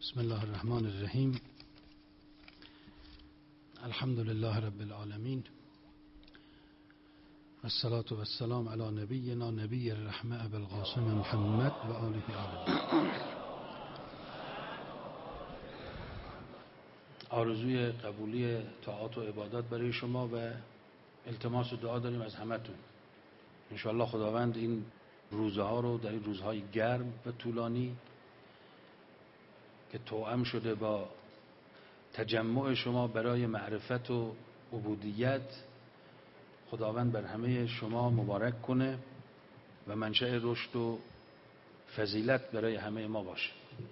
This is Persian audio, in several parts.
بسم الله الرحمن الرحیم. الحمد لله رب العالمین، والصلاة والسلام علی نبینا نبی الرحمة ابی القاسم محمد و آله آرزوی قبولی طاعات و عبادات برای شما و التماس و دعا داریم از همتون. انشاءالله خداوند این روزها رو در این روزهای گرم و طولانی که توأم شده با تجمع شما برای معرفت و عبودیت، خداوند بر همه شما مبارک کنه و منشأ رشد و فضیلت برای همه ما باشه.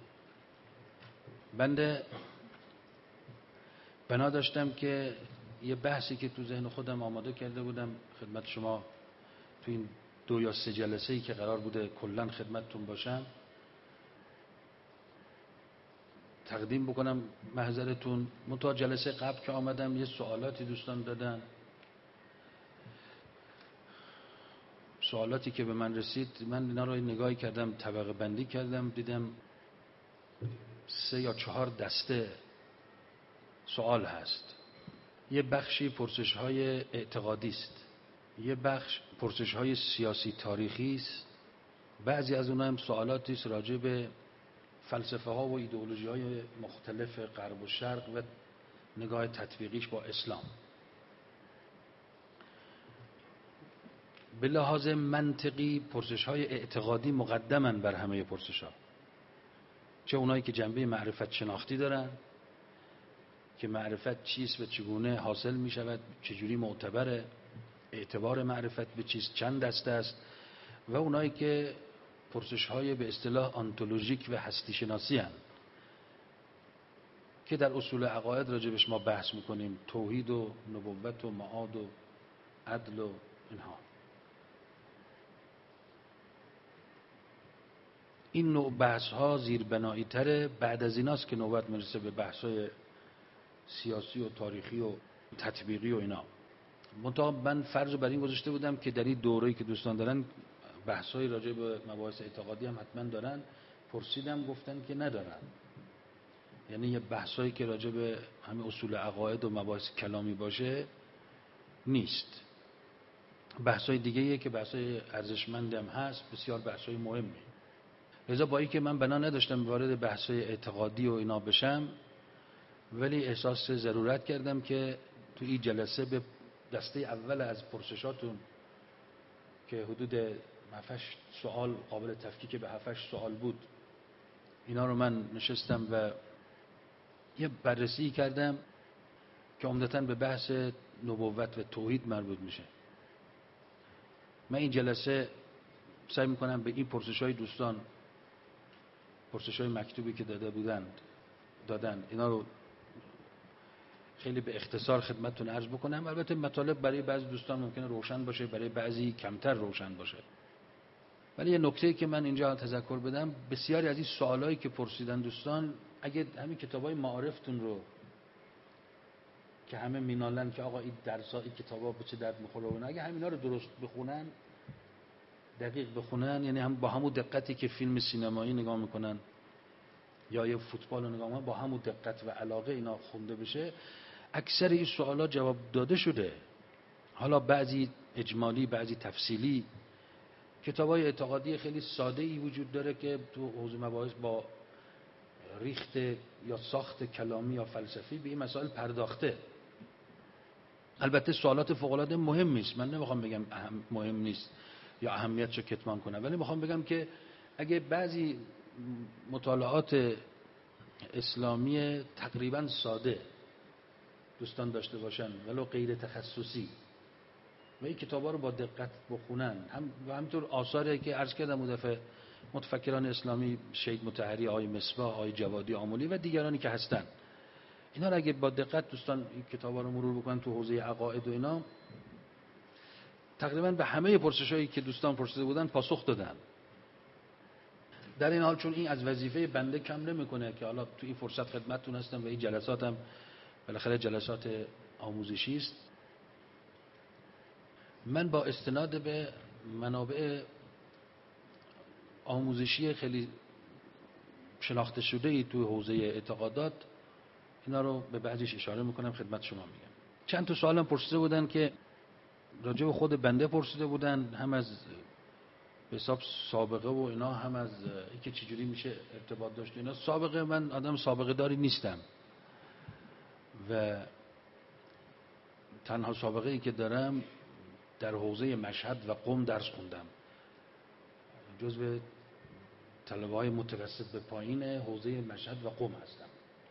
بنده بنا داشتم که یه بحثی که تو ذهن خودم آماده کرده بودم خدمت شما تو این 2 یا 3 جلسه‌ای که قرار بوده کلاً خدمتتون باشم تقدیم بکنم محضرتون. منتها جلسه قبل که آمدم یه سوالاتی دوستان دادن، سوالاتی که به من رسید من اینا رو نگاهی کردم، طبقه بندی کردم، دیدم 3 یا 4 دسته سوال هست. یه بخشی پرسش‌های اعتقادی است، یه بخش پرسش‌های سیاسی تاریخی است، بعضی از اونها هم سوالاتی است راجع به فلسفه ها و ایدئولوژی های مختلف غرب و شرق و نگاه تطبیقیش با اسلام. به لحاظ منطقی پرسش های اعتقادی مقدمن بر همه پرسش ها، چه اونایی که جنبه معرفت شناختی دارن که معرفت چیست و چگونه حاصل می شود، چجوری معتبره، اعتبار معرفت به چیست، چند دسته است، و اونایی که پرسش های به اصطلاح آنتولوژیک و هستی شناسی هستند که در اصول عقاید راجبش ما بحث میکنیم، توحید و نبوت و معاد و عدل و اینها. این نوع بحث ها زیربنایی تره، بعد از ایناست که نوبت میرسه به بحث های سیاسی و تاریخی و تطبیقی و اینا. منتها من فرض بر این گذاشته بودم که در این دوره‌ای که دوستان دارن بحث‌های راجع به مباحث اعتقادی هم حتما دارن. پرسیدم گفتن که ندارن، یعنی یه بحثایی که راجع به همه اصول عقاید و مباحث کلامی باشه نیست. بحث‌های دیگه‌ایه که بحث‌های ارزشمند هم هست، بسیار بحث‌های مهمی. لذا با اینکه من بنا نداشتم وارد بحث‌های اعتقادی و اینا بشم، ولی احساس ضرورت کردم که تو این جلسه به دسته اول از پرسشاتون که حدود 7 سوال قابل تفکیک به 7 سوال بود، اینا رو من نشستم و یه بررسی کردم که عمدتاً به بحث نبوت و توحید مربوط میشه. من این جلسه سعی میکنم به این پرسش‌های دوستان، پرسش‌های مکتوبی که دادن اینا رو خیلی به اختصار خدمتتون عرض بکنم. البته مطالب برای بعضی دوستان ممکنه روشن باشه، برای بعضی کمتر روشن باشه، ولی یه نکته‌ای که من اینجا تذکر بدم، بسیاری از این سوالایی که پرسیدن دوستان، اگه همین کتابای معارفتون رو که همه مینالن که آقا این درس‌ها این کتابا به چه درد می‌خوره و اگه همینا رو درست بخونن، دقیق بخونن، یعنی هم با همون دقتی که فیلم سینمایی نگاه میکنن یا یه فوتبال رو نگاه میکنن، با همون دقت و علاقه اینا خونده بشه، اکثر این سوالا جواب داده شده. حالا بعضی اجمالی، بعضی تفصیلی. کتابای اعتقادی خیلی ساده‌ای وجود داره که تو حوزه مباحث با ریخت یا ساخت کلامی یا فلسفی به این مسائل پرداخته. البته سوالات فوق‌العاده مهمی است، من نمیخوام بگم مهم نیست یا اهمیتشو کتمان کنم، ولی میخوام بگم که اگه بعضی مطالعات اسلامی تقریبا ساده دوستان داشته باشن ولو غیر تخصصی و این کتابا رو با دقت بخونن، و همینطور آثاری که عرض کردم اون دفعه متفکران اسلامی، شید مطهری، آقای مصباح، آقای جوادی آملی و دیگرانی که هستن، اینا رو اگه با دقت دوستان این کتابا رو مرور بکنن تو حوزه عقاید و اینا، تقریبا به همه پرسشایی که دوستان پرسیده بودن پاسخ دادن. در این حال چون این از وظیفه بنده کم نمیکنه که حالا تو این فرصت خدمتتون هستم و این جلساتم بالاخره جلسات آموزشی است، من با استناد به منابع آموزشی خیلی شناخته شده ای تو حوزه اعتقادات، اینا رو به بعضیش اشاره میکنم خدمت شما میگم. چند تا سوالم پرسیده بودن که راجع به خود بنده پرسیده بودن، هم از به حساب سابقه و اینا، هم از اینکه چجوری میشه ارتباط داشت اینا. سابقه، من آدم سابقه داری نیستم و تنها سابقه ای که دارم در حوزه مشهد و قم درس خوندم، جزو طلبه های متوسط به پایین حوزه مشهد و قم هستم.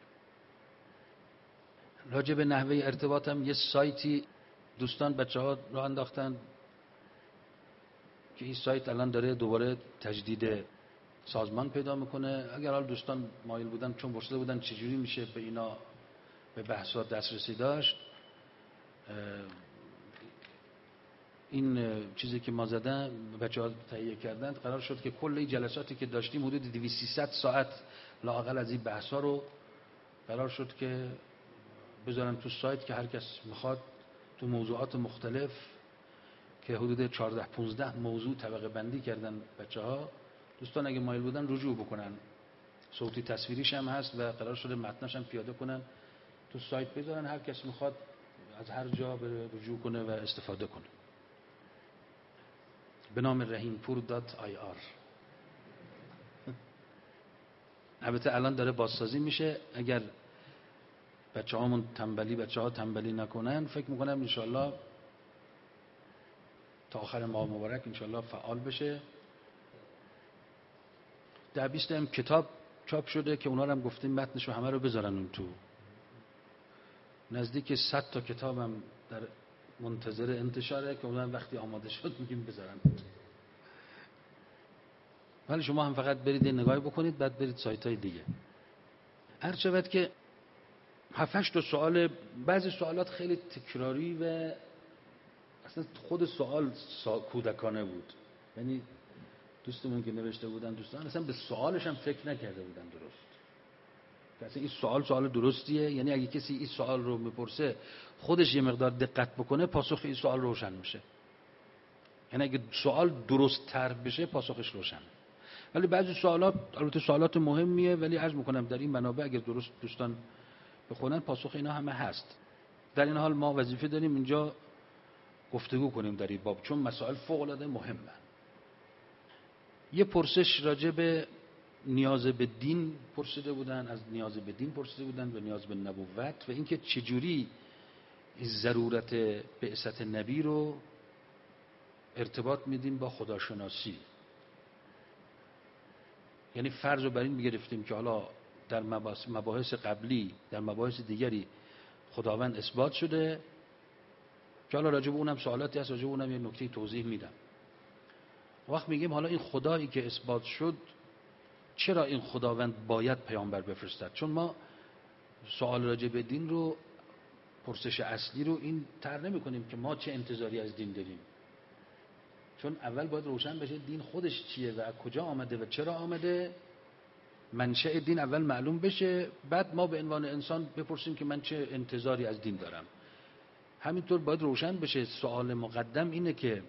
راجع به نحوه ارتباطم یه سایتی دوستان بچه ها راه انداختن که این سایت الان داره دوباره تجدید سازمان پیدا میکنه. اگر حال دوستان مایل بودن، چون پرسیده بودن چجوری میشه به اینا، به بحثات دسترسی داشت، این چیزی که ما زدن بچه‌ها تهیه کردند، قرار شد که کل این جلساتی که داشتیم حدود 200 ساعت لااقل از این بحثا رو قرار شد که بذارن تو سایت که هر کس میخواد تو موضوعات مختلف که حدود 14-15 موضوع طبقه بندی کردن بچه‌ها، دوستان اگه مایل بودن رجوع بکنن. صوتی تصویریش هم هست و قرار شده متنش هم پیاده کنن تو سایت بذارن، هر کس میخواد از هر جا بره رجوع کنه و استفاده کنه. به نام rahimpour.ir. البته الان داره بازسازی میشه، اگر بچه‌ها تنبلی نکنن، فکر میکنم انشالله تا آخر ماه مبارک انشالله فعال بشه. 10-20 تا کتاب چاپ شده که اونا رو هم گفتیم متنشو همه رو بذارن اون تو. نزدیک 100 تا کتابم در منتظر انتشاره که اونم وقتی آماده شد میگیم بذارن. ولی شما هم فقط برید نگاهی بکنید، بعد برید سایت‌های دیگه. هر چقدر که 7-8 تا سوال، بعضی سوالات خیلی تکراری و اصلا خود سوال کودکانه بود. یعنی دوستمون که نوشته بودن، دوستان اصلا به سوالش هم فکر نکرده بودن درست. اصلا این سوال درستیه؟ یعنی اگه کسی این سوال رو میپرسه خودش یه مقدار دقت بکنه، پاسخ این سوال روشن میشه. یعنی اگه سوال درست تر بشه پاسخش روشنه. ولی بعضی سوالات البته سوالات مهمیه، ولی عرض میکنم در این منابع اگه درست دوستان بخونن پاسخ اینا همه هست. در این حال ما وظیفه داریم اینجا گفتگو کنیم در این باب، چون مسائل فوق العاده مهمه. یه پرسش راجع به نیاز به دین پرسیده بودن، از نیاز به دین پرسیده بودن و نیاز به نبوت و اینکه چجوری ضرورت بعثت نبی رو ارتباط میدیم با خداشناسی. یعنی فرض رو بر این میگرفتیم که حالا در مباحث قبلی، در مباحث دیگری خداوند اثبات شده، که حالا راجع به اونم سوالاتی هست، راجع به اونم یه نکته توضیح میدم. وقت میگیم حالا این خدایی که اثبات شد، چرا این خداوند باید پیامبر بفرستد؟ چون ما سوال راجع به دین رو، پرسش اصلی رو این طرح نمی‌کنیم که ما چه انتظاری از دین داریم، چون اول باید روشن بشه دین خودش چیه و از کجا آمده و چرا آمده. منشأ دین اول معلوم بشه، بعد ما به عنوان انسان بپرسیم که من چه انتظاری از دین دارم. همینطور باید روشن بشه سوال مقدم اینه که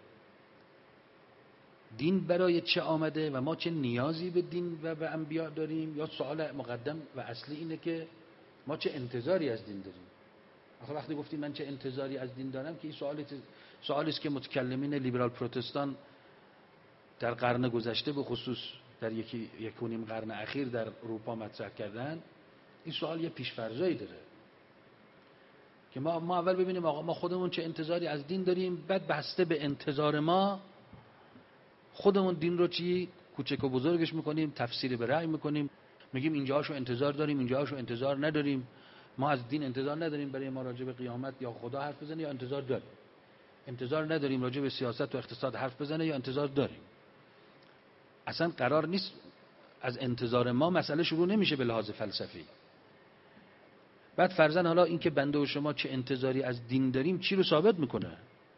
دین برای چه آمده و ما چه نیازی به دین و به انبیاء داریم، یا سوال مقدم و اصلی اینه که ما چه انتظاری از دین داریم. آخه وقتی گفتیم من چه انتظاری از دین دارم که این سوالی است که متکلمین لیبرال پروتستان در قرن گذشته به خصوص در یک و نیم قرن اخیر در اروپا مطرح کردن. این سوال یه پیش‌فرضایی داره که ما اول ببینیم آقا ما خودمون چه انتظاری از دین داریم، بعد بسته به انتظار ما خودمون دین رو چی کوچک و بزرگش میکنیم، تفسیر به رأی میکنیم، میگیم اینجاشو انتظار داریم، اینجاشو انتظار نداریم. ما از دین انتظار نداریم برای ما راجع به قیامت یا خدا حرف بزنه، یا انتظار داریم. انتظار نداریم راجع به سیاست و اقتصاد حرف بزنه، یا انتظار داریم. اصلا قرار نیست از انتظار ما مسئله شروع نمیشه به لحاظ فلسفی. بعد فرضاً حالا این که بنده و شما چه انتظاری از دین داریم چی رو ثابت میکنه؟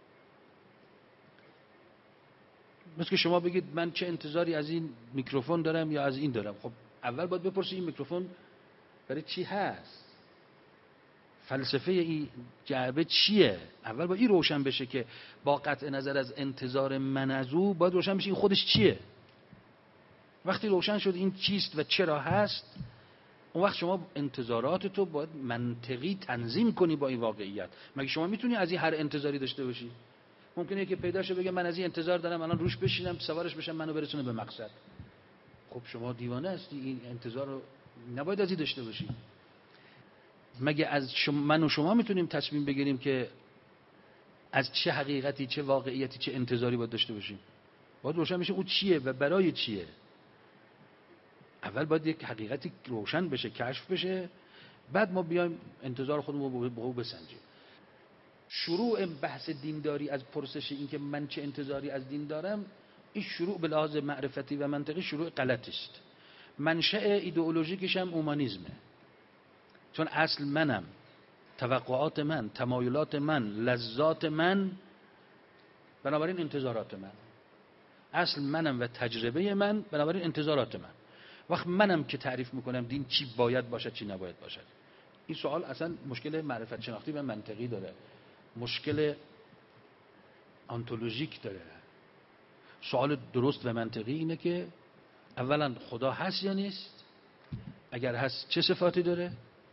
مثل که شما بگید من چه انتظاری از این میکروفون دارم یا از این دارم. خب اول باید بپرسی این میکروفون برای چی هست؟ فلسفه این جعبه چیه؟ اول باید این روشن بشه که با قطع نظر از انتظار من از او باید روشن بشه این خودش چیه. وقتی روشن شد این چیست و چرا هست، اون وقت شما انتظارات تو باید منطقی تنظیم کنی با این واقعیت. مگه شما میتونی از این هر انتظاری داشته باشی؟ ممکنه که پیدا شه بگه من از این انتظار دارم الان روش بشینم سوارش بشم منو برسونه به مقصد. خب شما دیوانه هستی، این انتظار رو نباید از این داشته باشی. مگه از من و شما میتونیم تصمیم بگیریم که از چه حقیقتی، چه واقعیتی، چه انتظاری باید داشته باشیم؟ باید روشن بشه اون چیه و برای چیه. اول باید یک حقیقتی روشن بشه، کشف بشه، بعد ما بیایم انتظار خودمون رو به او بسنجیم. شروع بحث دینداری از پرسش این که من چه انتظاری از دین دارم، این شروع به لحاظ معرفتی و منطقی شروع غلط است. منشأ ایدئولوژیکش هم اومانیزمه، چون اصل منم، توقعات من، تمایلات من، لذات من، بنابراین انتظارات من. اصل منم و تجربه من، بنابراین انتظارات من. وقت منم که تعریف میکنم دین چی باید باشد چی نباید باشد. این سوال اصلا مشکل معرفت شناختی و منطقی داره، مشکل آنتولوژیک داره. سوال درست و منطقی اینه که اولا خدا هست یا نیست، اگر هست چه صفاتی داره،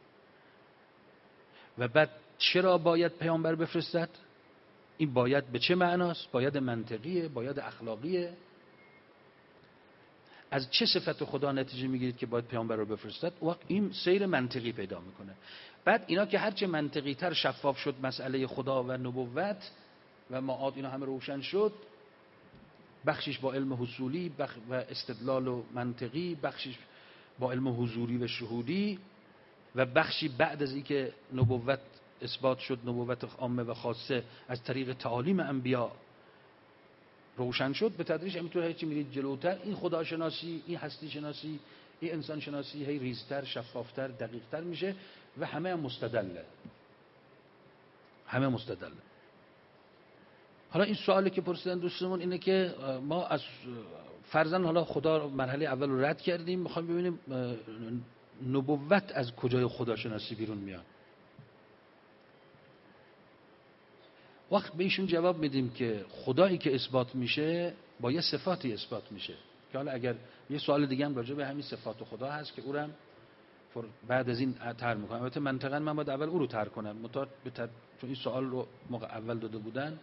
و بعد چرا باید پیامبر بفرستد. این باید به چه معناست؟ باید منطقیه، باید اخلاقیه. از چه صفت خدا نتیجه میگیرید که باید پیامبر رو بفرستد؟ وقت این سیر منطقی پیدا میکنه. بعد اینا که هرچه منطقی تر شفاف شد مسئله خدا و نبوت و معاد، اینا همه روشن شد، بخشش با علم حصولی و استدلال و منطقی، بخشش با علم حضوری و شهودی، و بخشی بعد از اینکه نبوت اثبات شد، نبوت عامه و خاصه از طریق تعالیم انبیا روشن شد، به تدریج همینطور هرچی میرید جلوتر این خداشناسی، این هستی شناسی، این انسان شناسی هی ریزتر، شفافتر، دقیقتر میشه و همه هم مستدله. همه مستدله. حالا این سوالی که پرسیدن دوستمون اینه که ما از فرضاً حالا خدا مرحله اول رو رد کردیم، میخوایم ببینیم نبوت از کجای خداشناسی بیرون میاد. وقت به ایشون جواب میدیم که خدایی که اثبات میشه با یه صفاتی اثبات میشه، که حالا اگر یه سوال دیگه هم راجع به همین صفات خدا هست که او رو هم بعد از این طرح میکنم. البته منطقاً من باید اول او رو طرح کنم، چون این سوال رو موقع اول داده بودن.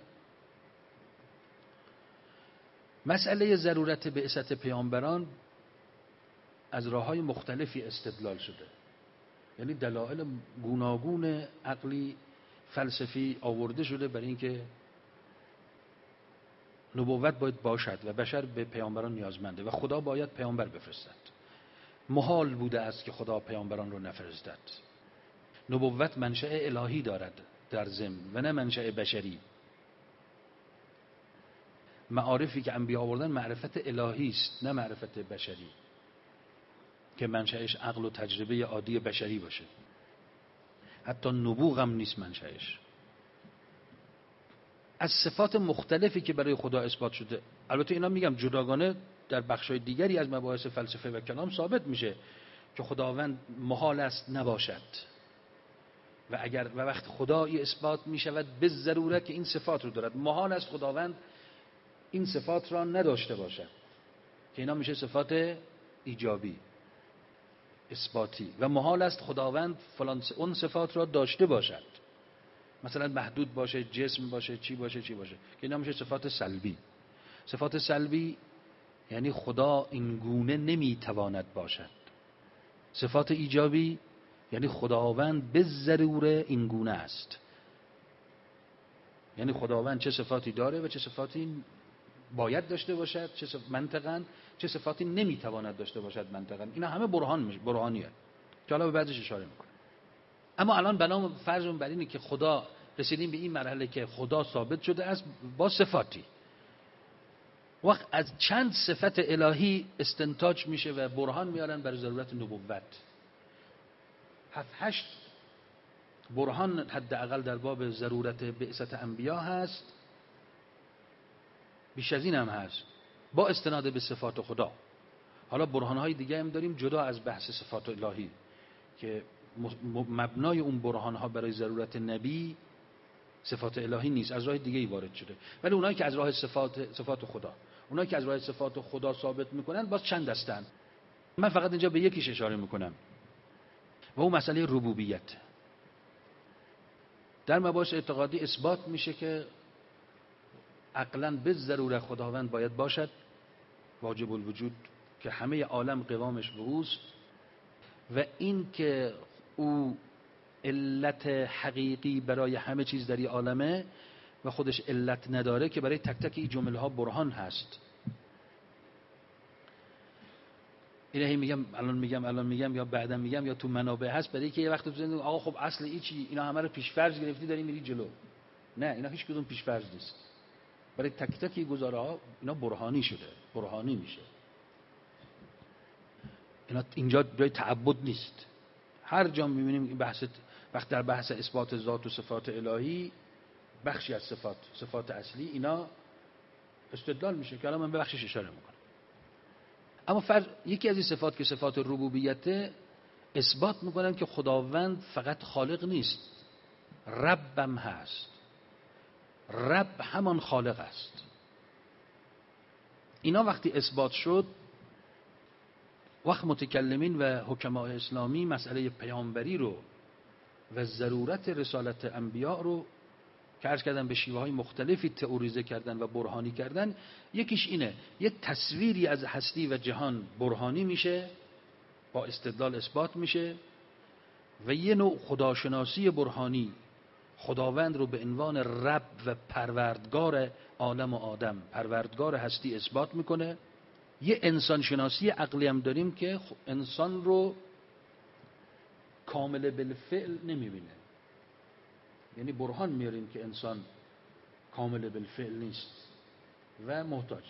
مسئله ضرورت بعثت پیامبران از راه‌های مختلفی استدلال شده، یعنی دلایل گوناگون عقلی فلسفی آورده شده برای اینکه نبوت باید باشد و بشر به پیامبران نیازمنده و خدا باید پیامبر بفرستد. محال بوده است که خدا پیامبران رو نفرستد. نبوت منشأ الهی دارد در ضمن و نه منشأ بشری. معارفی که انبیا آوردن معرفت الهی است نه معرفت بشری که منشأش عقل و تجربه عادی بشری باشه. حتی نبوغ هم نیست منشأش. از صفات مختلفی که برای خدا اثبات شده، البته اینا میگم جداگانه در بخشای دیگری از مباحث فلسفه و کلام ثابت میشه که خداوند محال است نباشد، و اگر و وقت خدایی اثبات میشود به ضرورت که این صفات رو دارد، محال است خداوند این صفات را نداشته باشد، که اینا میشه صفات ایجابی اثباتی، و محال است خداوند فلان اون صفات را داشته باشد، مثلا محدود باشه، جسم باشه، چی باشه که اینا میشه صفات سلبی. صفات سلبی یعنی خدا این گونه نمیتواند باشد. صفات ایجابی یعنی خداوند به ضروره این گونه است، یعنی خداوند چه صفاتی داره و چه صفاتی باید داشته باشد، منطقاً چه صفاتی نمیتواند داشته باشد منطقاً. اینا همه برهانیه که حالا به بعدش اشاره میکنه. اما الان بنام فرضمون بر اینه که خدا، رسیدیم به این مرحله که خدا ثابت شده است با صفاتی. وقت از چند صفت الهی استنتاج میشه و برهان میارن بر ضرورت نبوت. 7-8 برهان حداقل در باب ضرورت بعثت انبیا هست، بیش از این هم هست با استناد به صفات خدا. حالا برهانهای دیگه هم داریم جدا از بحث صفات الهی که مبنای اون برهانها برای ضرورت نبی صفات الهی نیست، از راه دیگه ای وارد شده. ولی اونایی که از راه صفات خدا، اونایی که از راه صفات خدا ثابت میکنن باز چند دستن. من فقط اینجا به یکیش اشاره میکنم و اون مسئله ربوبیت. در مباحث اعتقادی اثبات میشه که عقلاً به ضرورت خداوند باید باشد، واجب الوجود، که همه عالم قوامش به اوست و این که او علت حقیقی برای همه چیز در این عالمه و خودش علت نداره که برای تک تک این جمله ها برهان هست. اینه الان میگم یا بعدا میگم یا تو منابع هست، برای که یه وقت تو آقا خب اصل این چی، اینا همه رو پیش‌فرض گرفتی داری میری جلو. نه، اینا هیچ کدوم پیش‌فرض نیست. برای تک تک گزاره ها اینا برهانی شده، برهانی میشه. اینا اینجا جای تعبد نیست. هر جا میبینیم این بحث، وقت در بحث اثبات ذات و صفات الهی، بخشی از صفات اصلی اینا استدلال میشه که الان من به بخشش اشاره میکنم. اما یکی از این صفات که صفات ربوبیت، اثبات میکنن که خداوند فقط خالق نیست، ربم هست. رب همان خالق است. اینا وقتی اثبات شد، وقت متکلمین و حکمای اسلامی مسئله پیامبری رو و ضرورت رسالت انبیاء رو که عرض کردن به شیوه های مختلفی تئوریزه کردن و برهانی کردن. یکیش اینه، یه تصویری از هستی و جهان برهانی میشه، با استدلال اثبات میشه، و یه نوع خداشناسی برهانی خداوند رو به عنوان رب و پروردگار عالم و آدم، پروردگار هستی اثبات میکنه. یه انسان شناسی عقلی هم داریم که انسان رو کامل بالفعل نمیبینه، یعنی برهان میاریم که انسان کامل بالفعل نیست و محتاجه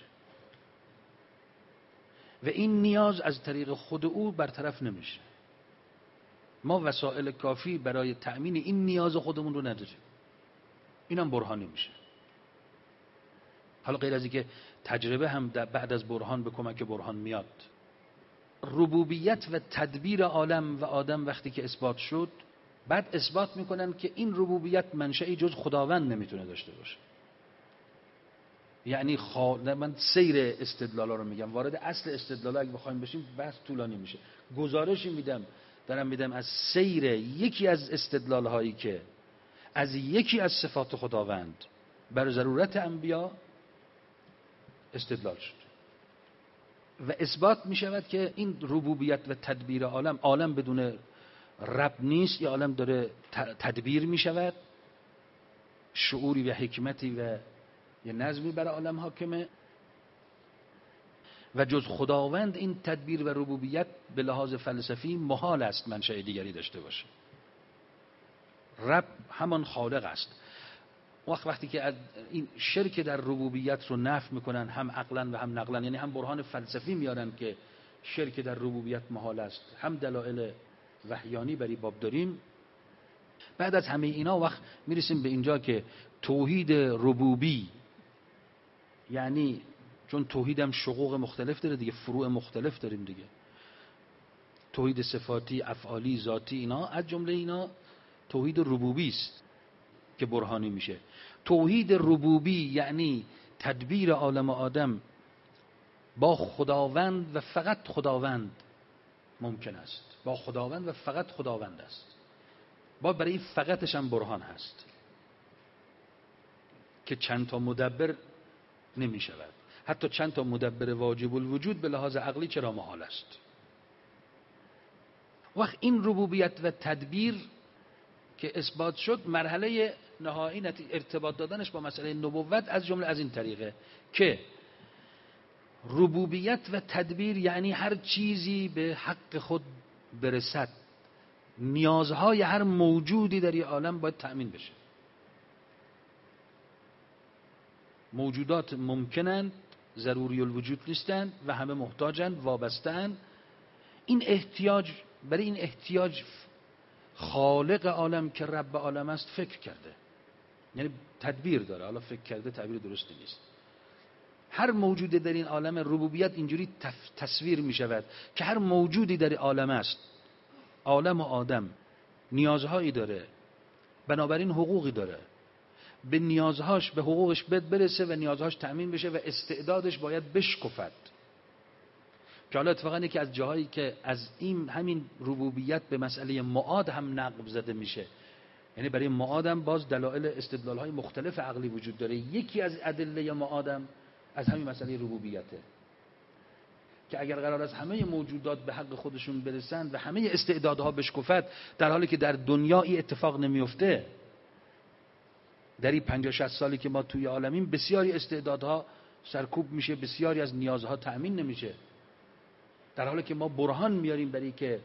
و این نیاز از طریق خود او برطرف نمیشه. ما وسایل کافی برای تأمین این نیاز خودمون رو نداریم. اینم برهانی میشه. حالا غیر از اینکه تجربه هم بعد از برهان به کمک برهان میاد. ربوبیت و تدبیر عالم و آدم وقتی که اثبات شد، بعد اثبات میکنن که این ربوبیت منشأی جز خداوند نمیتونه داشته باشه. یعنی من سیر استدلالا رو میگم، وارد اصل استدلالا اگه بخوایم بشیم بحث طولانی میشه. گزارشی دارم میدم از سیر یکی از استدلال هایی که از یکی از صفات خداوند بر ضرورت انبیا استدلال شد و اثبات می شود که این ربوبیت و تدبیر عالم بدون رب نیست. یا عالم داره تدبیر می شود، شعوری و حکمتی و یه نظمی برای عالم حاکمه و جز خداوند این تدبیر و ربوبیت به لحاظ فلسفی محال است منشأ دیگری داشته باشه. رب همان خالق است. وقتی که این شرک در ربوبیت رو نفی میکنن، هم عقلا و هم نقلا، یعنی هم برهان فلسفی میارن که شرک در ربوبیت محال است، هم دلایل وحیانی بر این باب داریم. بعد از همه اینا وقت میرسیم به اینجا که توحید ربوبی، یعنی چون توحید هم شقوق مختلف داره دیگه، فروع مختلف داریم دیگه، توحید صفاتی، افعالی، ذاتی، اینا از جمله اینا توحید ربوبی است که برهانی میشه. توحید ربوبی یعنی تدبیر عالم آدم با خداوند و فقط خداوند ممکن است، با خداوند و فقط خداوند است. با برای فقطش هم برهان هست که چند تا مدبر نمی شود. حتی چند تا مدبر واجب الوجود به لحاظ عقلی چرا محال است. وقت این ربوبیت و تدبیر که اثبات شد، مرحله نهایی ارتباط دادنش با مسئله نبوت از جمله از این طریقه که ربوبیت و تدبیر یعنی هر چیزی به حق خود برسد، نیازهای هر موجودی در این عالم باید تأمین بشه. موجودات ممکنند، ضروری الوجود نیستند و همه محتاجند، وابسته‌اند. این احتیاج، برای این احتیاج خالق عالم که رب عالم است فکر کرده، یعنی تدبیر داره. حالا فکر کرده تعبیر درستی نیست. هر موجودی در این عالم، ربوبیت اینجوری تصویر می شود که هر موجودی در عالم است، عالم و آدم نیازهایی داره، بنابراین حقوقی داره به نیازهاش، به حقوقش برسه و نیازهاش تأمین بشه و استعدادش باید بشکفد. که حالا اتفاقا یکی از جاهایی که از این همین ربوبیت به مسئله معاد هم نقب زده میشه، یعنی برای معادم باز دلایل استدلال‌های مختلف عقلی وجود داره. یکی از ادله معادم از همین مسئله ربوبیته که اگر قرار است همه موجودات به حق خودشون برسند و همه استعدادها بشکفد، در حالی که در دنیا این اتفاق نمیفته، در این 50-60 سالی که ما توی عالمیم بسیاری استعدادها سرکوب میشه، بسیاری از نیازها تأمین نمیشه، در حالی که ما برهان میاریم برای که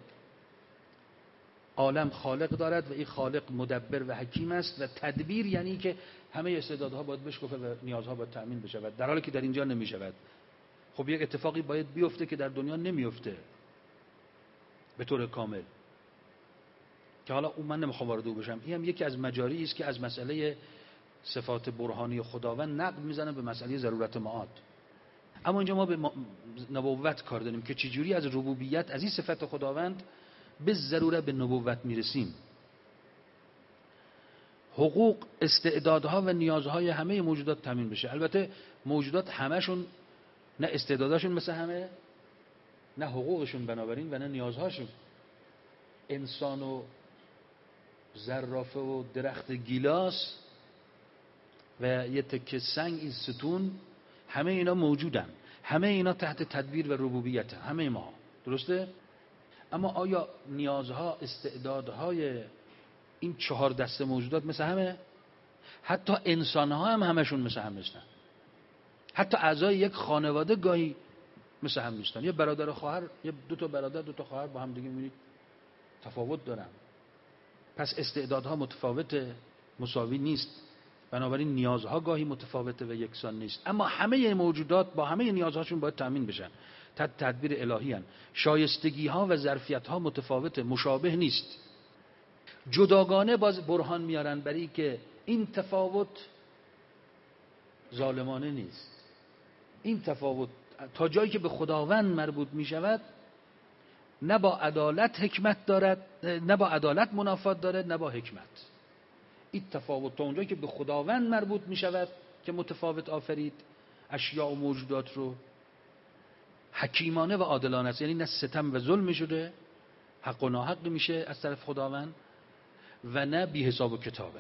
عالم خالق دارد و این خالق مدبر و حکیم است و تدبیر یعنی که همه استعدادها باید بشکفه و نیازها باید تأمین بشه، در حالی که در اینجا نمیشود. خب یک اتفاقی باید بیفته که در دنیا نمیفته به طور کامل، که حالا اون من نمیخوام وارد او بشم. این هم یکی از مجاری است که از مسئله صفات برهانی خداوند نقد میزنه به مسئله ضرورت معاد. اما اینجا ما به نبوت کار داریم که چجوری از ربوبیت، از این صفت خداوند به ضرورت به نبوت میرسیم. حقوق، استعدادها و نیازهای همه موجودات تامین بشه. البته موجودات همشون نه استعداداشون مثل همه، نه حقوقشون بنابراین و نه نیازهاشون. انسان و زرافه و درخت گیلاس و یه تکه سنگ، این ستون، همه اینا موجودن، همه اینا تحت تدبیر و ربوبیت همه ما، درسته؟ اما آیا نیازها، استعدادهای این 4 دسته موجودات مثل همه؟ حتی انسانها هم همشون مثل هم نیستن. حتی اعضای یک خانواده گاهی مثل هم نیستن. یه برادر و خواهر، یه 2 تا برادر 2 تا خواهر با هم دیگه می‌بینید تفاوت دارن. پس استعدادها متفاوته، مساوی نیست، بنابراین نیازها گاهی متفاوته و یکسان نیست. اما همه موجودات با همه نیازهاشون باید تامین بشن، تحت تدبیر الهی هن. شایستگی ها و ظرفیت ها متفاوته، مشابه نیست. جداگانه باز برهان میارن برای که این تفاوت ظالمانه نیست. این تفاوت تا جایی که به خداوند مربوط می شود نه با عدالت حکمت دارد، نه با عدالت منافات دارد، نه با حکمت. این تفاوت تا اونجایی که به خداوند مربوط می شود که متفاوت آفرید اشیاء و موجودات رو، حکیمانه و عادلانه است، یعنی نه ستم و ظلم شده، حق و ناحق میشه از طرف خداوند، و نه بی حساب و کتابه.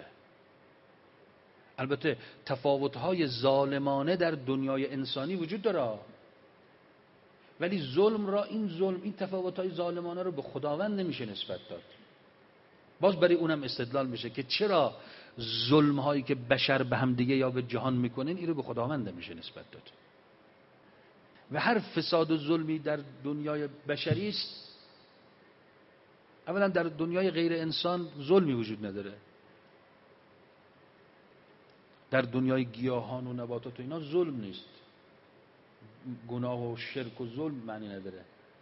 البته تفاوت‌های ظالمانه در دنیای انسانی وجود داره، ولی ظلم را، این تفاوت‌های ظالمانه رو به خداوند نمیشه نسبت داد. باز برای اونم استدلال میشه که چرا ظلم‌هایی که بشر به هم دیگه یا به جهان میکنن این رو به خداوند نمیشه نسبت داد. و هر فساد و ظلمی در دنیای بشری است، اولا در دنیای غیر انسان ظلمی وجود نداره. در دنیای گیاهان و نباتات و اینا ظلم نیست، گناه و شرک و ظلم معنی نداره.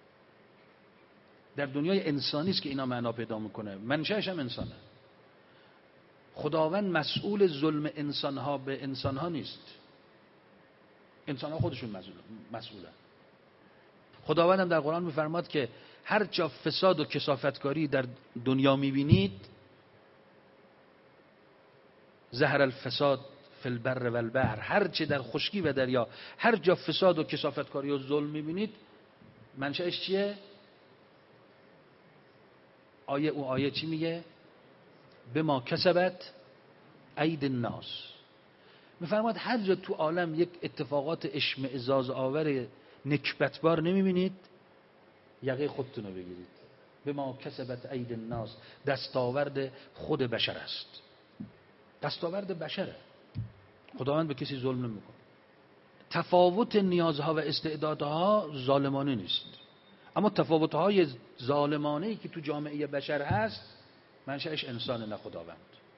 در دنیای انسانی است که اینا معنا پیدا میکنه، منشأش هم انسانه. خداوند مسئول ظلم انسانها به انسانها نیست، انسانها خودشون مسئولن. خداوند هم در قرآن میفرماد که هر جا فساد و کثافتکاری در دنیا میبینید، ظهر الفساد فی البر و البحر، هر چه در خشکی و دریا، هر جا فساد و کثافتکاری و ظلم میبینید، منشأش چیه؟ اون آیه چی میگه؟ بما کسبت اید الناس. میفرماد هر جا تو عالم یک اتفاقات اشمئزاز آور نکبتبار نمیبینید، یقه خودتون رو بگیرید. بما کسبت اید الناس، دستاورد خود بشر است، دستاورد بشره. خداوند به کسی ظلم نمیکنه. تفاوت نیازها و استعدادها ظالمانه نیست، اما تفاوت‌های ظالمانه‌ای که تو جامعه بشر هست منشأش انسان، نه خداوند.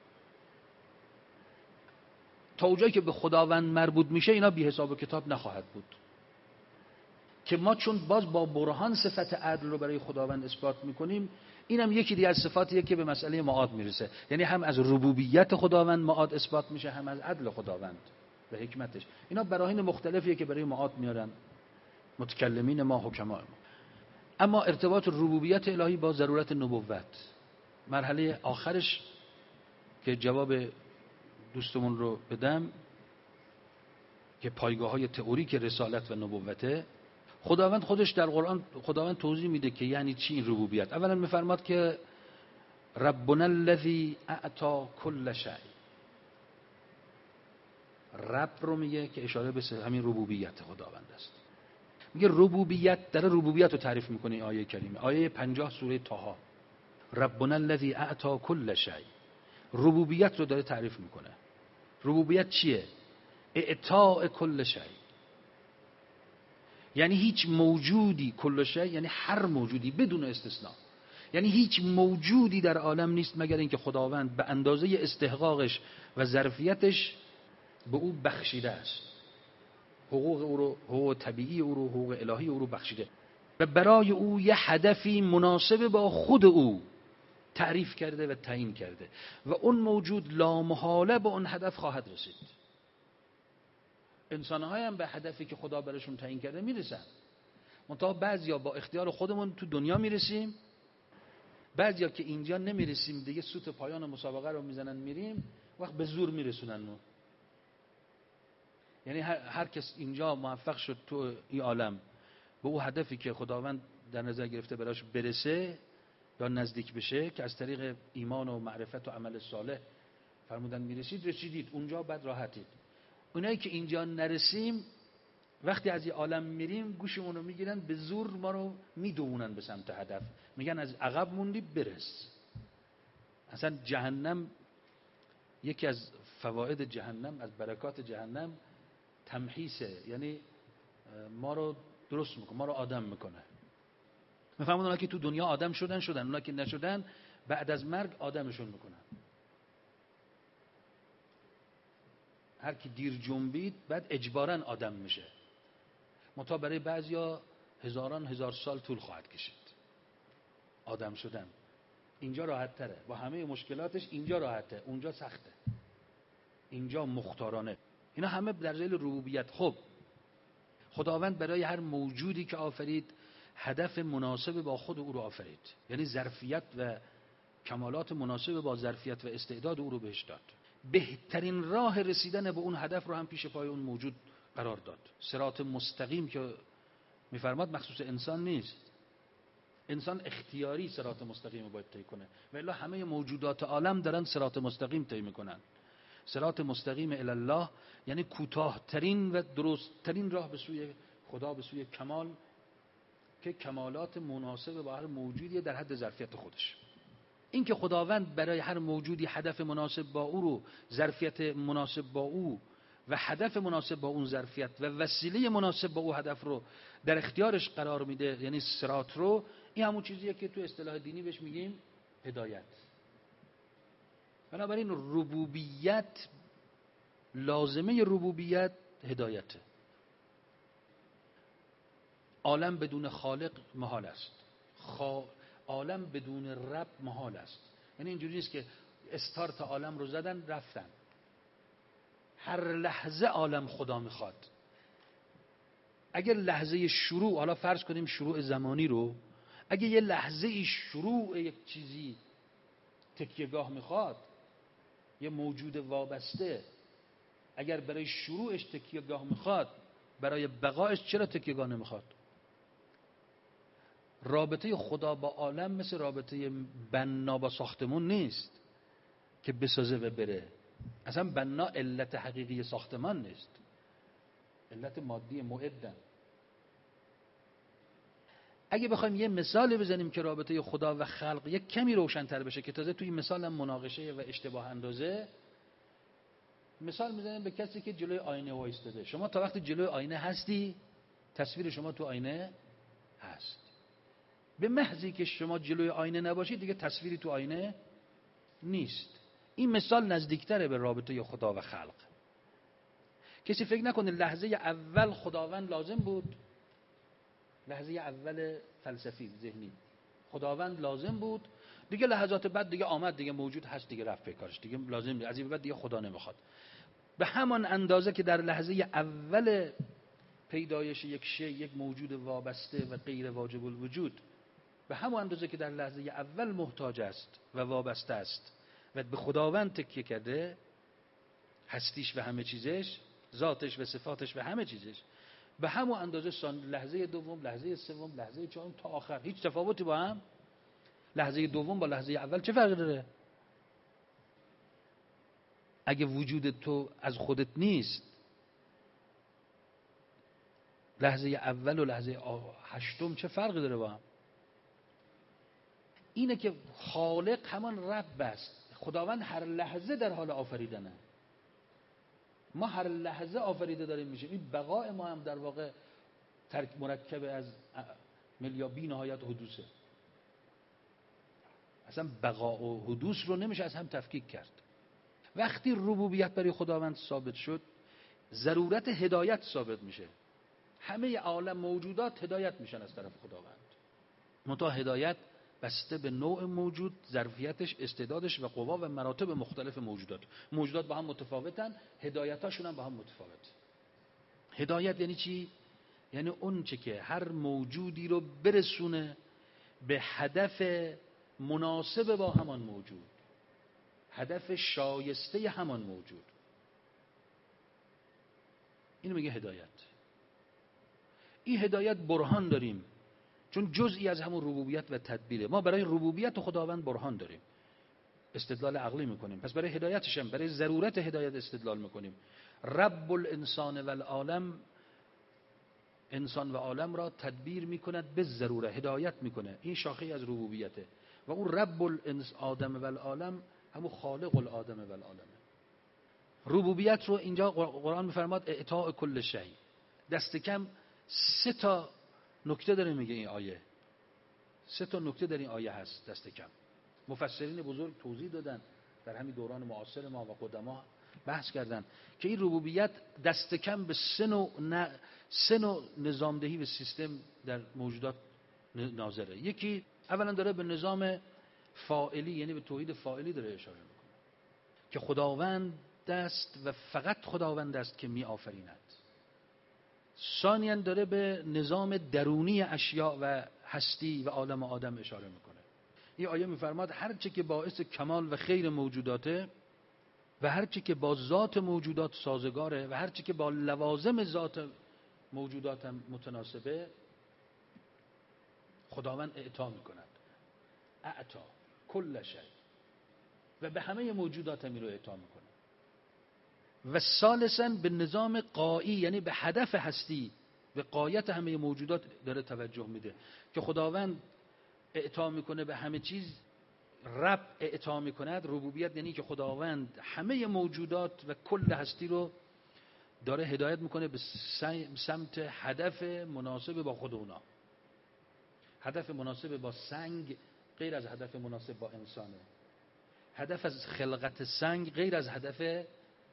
تا اونجایی که به خداوند مربوط میشه اینا بی حساب و کتاب نخواهد بود، که ما چون باز با برهان صفت عدل رو برای خداوند اثبات میکنیم. اینم یکی دیگه از صفاتیه که به مسئله معاد میرسه، یعنی هم از ربوبیت خداوند معاد اثبات میشه، هم از عدل خداوند و حکمتش. اینا براهین مختلفیه که برای معاد میارن متکلمین ما، حکما ما. اما ارتباط ربوبیت الهی با ضرورت نبوت، مرحله آخرش که جواب دوستمون رو بدم که پایگاه‌های تئوریک رسالت و نبوته، خداوند خودش در قرآن خداوند توضیح میده که یعنی چی این ربوبیت. اولا میفرماد که ربنا الذی اعطی کل شیء. رب رو میگه که اشاره به همین ربوبیت خداوند است. میگه ربوبیت، در ربوبیت رو تعریف میکنه آیه کریمه، آیه 50 سوره طه. ربنا الذی اعطی کل شیء، ربوبیت رو داره تعریف میکنه. ربوبیت چیه؟ اعطاء کل شیء، یعنی هیچ موجودی، کل شیء یعنی هر موجودی بدون استثناء، یعنی هیچ موجودی در عالم نیست مگر اینکه خداوند به اندازه استحقاقش و ظرفیتش به او بخشیده است. حقوق او رو، حقوق طبیعی او رو، حقوق الهی او رو بخشیده و برای او یه هدفی مناسب با خود او تعریف کرده و تعیین کرده و اون موجود لامحاله به اون هدف خواهد رسید. انسان‌ها هم به هدفی که خدا براشون تعیین کرده میرسن. منتها بعضیا با اختیار خودمون تو دنیا میرسیم، بعضیا که اینجا نمیرسیم دیگه سوت پایان مسابقه رو میزنن میریم، وقت به زور میرسونن. یعنی هر کس اینجا موفق شد تو این عالم به او هدفی که خداوند در نظر گرفته براش برسه یا نزدیک بشه، که از طریق ایمان و معرفت و عمل صالح فرمودن میرسید، رسیدید اونجا، بعد راحتید. اونایی که اینجا نرسیم وقتی از این عالم میریم گوشمون رو میگیرن به زور ما رو میدونن به سمت هدف، میگن از عقب موندی برس. اصلا جهنم، یکی از فواید جهنم، از برکات جهنم تمحیصه، یعنی ما رو درست میکنه، ما رو آدم میکنه. میفهمون اونا که تو دنیا آدم شدن، اونا که نشدن بعد از مرگ آدمشون میکنن. هر کی دیر جنبید بعد اجباراً آدم میشه. منتها برای بعضیا هزار سال طول خواهد کشید آدم شدن. اینجا راحت تره، با همه مشکلاتش اینجا راحته، اونجا سخته، اینجا مختارانه. اینا همه در ذیل ربوبیت. خب خداوند برای هر موجودی که آفرید هدف مناسب با خود او رو آفرید، یعنی ظرفیت و کمالات مناسب با ظرفیت و استعداد او رو بهش داد. بهترین راه رسیدن به اون هدف رو هم پیش پای اون موجود قرار داد. صراط مستقیم که میفرماد مخصوص انسان نیست، انسان اختیاری صراط مستقیم رو باید طی کنه، و الا همه موجودات عالم دارن صراط مستقیم طی میکنن. صراط مستقیم الی الله یعنی کوتاه‌ترین و درست‌ترین راه به سوی خدا، به سوی کمال، که کمالات مناسب با هر موجودی در حد ظرفیت خودش. این که خداوند برای هر موجودی هدف مناسب با او رو، ظرفیت مناسب با او و هدف مناسب با اون ظرفیت و وسیله مناسب با او هدف رو در اختیارش قرار میده، یعنی صراط رو، این همون چیزیه که تو اصطلاح دینی بهش میگیم هدایت. بنابراین ربوبیت، لازمه ربوبیت هدایته. عالم بدون خالق محال است، عالم بدون رب محال است. یعنی اینجوری نیست که استارت عالم رو زدن رفتن، هر لحظه عالم خدا میخواد. اگر لحظه شروع، حالا فرض کنیم شروع زمانی رو، اگه یه لحظه شروع یک چیزی تکیهگاه میخواد، یه موجود وابسته اگر برای شروعش تکیهگاه میخواد، برای بقایش چرا تکیهگاه نمیخواد؟ رابطه خدا با عالم مثل رابطه بنا با ساختمون نیست که بسازه و بره. اصلا بنا علت حقیقی ساختمان نیست، علت مادی معدن. اگه بخوایم یه مثال بزنیم که رابطه خدا و خلق یک کمی روشن‌تر بشه، که تازه توی مثال هم مناقشه و اشتباه اندازه، مثال میزنیم به کسی که جلوی آینه وایستاده. شما تا وقتی جلوی آینه هستی تصویر شما تو آینه هست. به محضی که شما جلوی آینه نباشید دیگه تصویری تو آینه نیست. این مثال نزدیکتره به رابطه خدا و خلق. کسی فکر نکنه لحظه اول خداوند لازم بود، لحظه اول فلسفی ذهنی خداوند لازم بود، دیگه لحظات بعد دیگه آمد، دیگه موجود هست، دیگه رفت پیکارش، دیگه لازم نیست، از این بعد دیگه خدا نمیخواد. به همان اندازه که در لحظه اول پیدایش یک شی، یک موجود وابسته و غیر واجب الوجود، به همون اندازه که در لحظه اول محتاج است و وابسته است و به خداوند تکیه کرده، هستیش و همه چیزش، ذاتش و صفاتش و همه چیزش، به همون اندازه لحظه دوم، لحظه سوم، لحظه چهارم تا آخر هیچ تفاوتی با هم. لحظه دوم با لحظه اول چه فرقی داره؟ اگه وجود تو از خودت نیست، لحظه اول و لحظه هشتم چه فرقی داره با هم؟ اینه که خالق همان رب است. خداوند هر لحظه در حال آفریدنه. ما هر لحظه آفریده داریم میشیم. این بقای ما هم در واقع مرکب از بی نهایت حدوثه. اصلا بقا و حدوث رو نمیشه از هم تفکیک کرد. وقتی ربوبیت برای خداوند ثابت شد، ضرورت هدایت ثابت میشه. همه عالم موجودات هدایت میشن از طرف خداوند. منتها هدایت بسته به نوع موجود، ظرفیتش، استعدادش و قوا و مراتب مختلف موجودات با هم متفاوتن، هدایتاشون هم با هم متفاوت. هدایت یعنی چی؟ یعنی اون چه که هر موجودی رو برسونه به هدف مناسب با همان موجود، هدف شایسته همان موجود. اینو میگه هدایت. این هدایت برهان داریم، چون جزئی از همون ربوبیت و تدبیره. ما برای ربوبیت خداوند برهان داریم، استدلال عقلی میکنیم. پس برای هدایتش هم، برای ضرورت هدایت استدلال میکنیم. رب الانسان و العالم، انسان و عالم را تدبیر میکند به ضروره، هدایت میکنه. این شاخه از ربوبیته. و اون رب الآدم و العالم همون خالق الآدم و العالم. ربوبیت رو اینجا قرآن میفرماد اعطاء کل شیء. دست کم 3 تا نکته داره میگه این آیه. 3 تا نکته در این آیه هست دست کم. مفسرین بزرگ توضیح دادن، در همین دوران معاصر ما و قدما بحث کردن که این ربوبیت دست کم به 3 نوع نظامدهی و سیستم در موجودات ناظره. یکی اولا داره به نظام فاعلی، یعنی به توحید فاعلی داره اشاره میکنه که خداوند است و فقط خداوند است که می آفریند. ثانیاً داره به نظام درونی اشیاء و هستی و عالم آدم اشاره میکنه. این آیه میفرماد هر چه که باعث کمال و خیر موجوداته و هر چه که با ذات موجودات سازگاره و هر چه که با لوازم ذات موجودات هم متناسبه، خداوند اعطا میکند. اعطا کل شیء، و به همه موجودات هم رو اعطا میکنه. و ثالثاً به نظام غایی، یعنی به هدف هستی و غایت همه موجودات داره توجه میده که خداوند اعطا میکنه به همه چیز. رب اعطا میکند، ربوبیت یعنی که خداوند همه موجودات و کل هستی رو داره هدایت میکنه به سمت هدف مناسب با خود اونا. هدف مناسب با سنگ غیر از هدف مناسب با انسانه. هدف از خلقت سنگ غیر از هدف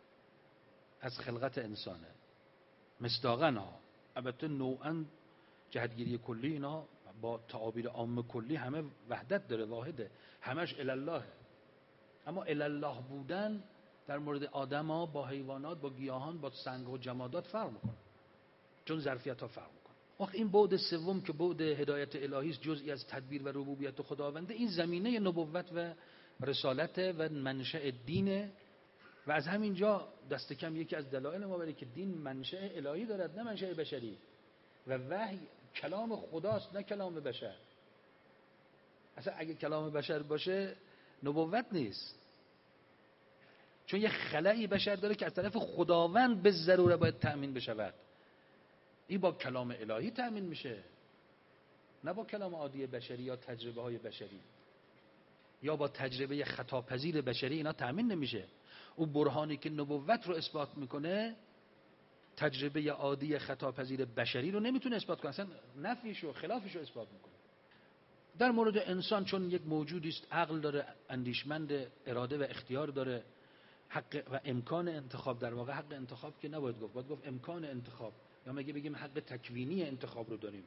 از خلقت انسانه. مصداقاً ها، البته نوعاً جهتگیری کلی اینا با تعابیر عام کلی همه وحدت داره، واحده، همش الالله. اما الالله بودن در مورد آدم ها با حیوانات، با گیاهان، با سنگ و جمادات فرق میکنه، چون ظرفیت ها فرق میکنه. آخه این بعد سوم که بعد هدایت الهی است، جزئی از تدبیر و ربوبیت خداونده، این زمینه نبوت و رسالت و منشأ دینه. و از همینجا دست کم یکی از دلایل ما برای که دین منشأ الهی دارد، نه منشأ بشری. و وحی کلام خداست، نه کلام بشر. اصلا اگه کلام بشر باشه نبوت نیست، چون یه خلایی بشر داره که از طرف خداوند به ضروره باید تأمین بشود. این با کلام الهی تأمین میشه، نه با کلام عادی بشری یا تجربه های بشری یا با تجربه خطاپذیر بشری. اینا تأمین نمیشه. اون برهانی که نبوت رو اثبات میکنه تجربه عادی خطاپذیر بشری رو نمیتونه اثبات کنه، اصلا نفیش و خلافش رو اثبات میکنه. در مورد انسان چون یک موجودی است، عقل داره، اندیشمند، اراده و اختیار داره، حق و امکان انتخاب، در واقع حق انتخاب که نباید گفت، باید گفت امکان انتخاب، یا مگه بگیم حق تکوینی انتخاب رو داریم.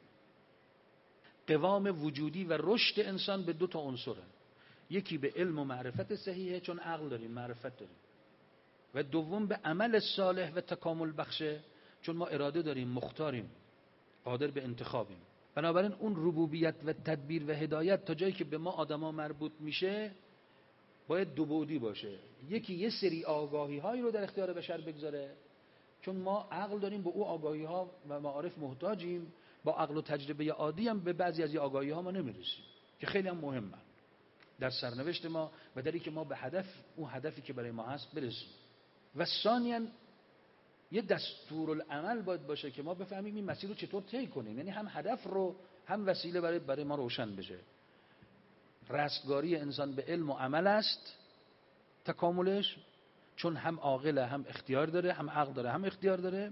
قوام وجودی و رشد انسان به 2 تا عنصره، یکی به علم و معرفت صحیحه چون عقل داریم، معرفت داریم، و دوم به عمل صالح و تکامل بخشه چون ما اراده داریم، مختاریم، قادر به انتخابیم. بنابراین اون ربوبیت و تدبیر و هدایت تا جایی که به ما آدما مربوط میشه باید دو بعدی باشه. یکی یه سری آگاهی هایی رو در اختیار بشر بگذاره، چون ما عقل داریم، به او آگاهی ها و معارف محتاجیم، با عقل و تجربه عادی هم به بعضی از این آگاهی ها ما نمیرسیم که خیلی هم مهمه در سرنوشت ما و در اینکه ما به هدف، اون هدفی که برای ما هست برسیم. و ثانیاً یه دستورالعمل باید باشه که ما بفهمیم این مسیر رو چطور طی کنیم، یعنی هم هدف رو هم وسیله برای ما روشن بشه. رستگاری انسان به علم و عمل است تکاملش، چون هم عاقله، هم اختیار داره، هم عقل داره، هم اختیار داره.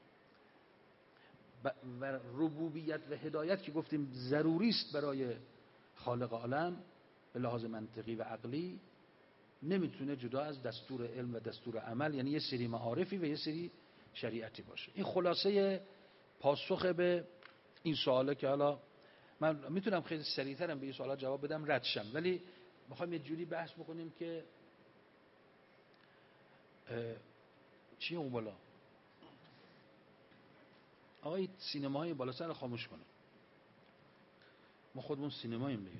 و ربوبیت و هدایت که گفتیم ضروری است برای خالق عالم به لحاظ منطقی و عقلی، نمیتونه جدا از دستور علم و دستور عمل، یعنی یه سری معارفی و یه سری شریعتی باشه. این خلاصه پاسخ به این سواله که حالا من میتونم خیلی سریع‌ترم به این سوالا جواب بدم رد شم، ولی میخوایم یه جوری بحث بکنیم که چیه اون بالا؟ آقای سینماهای بالا سر خاموش کنه، ما خودمون سینماییم دیگه.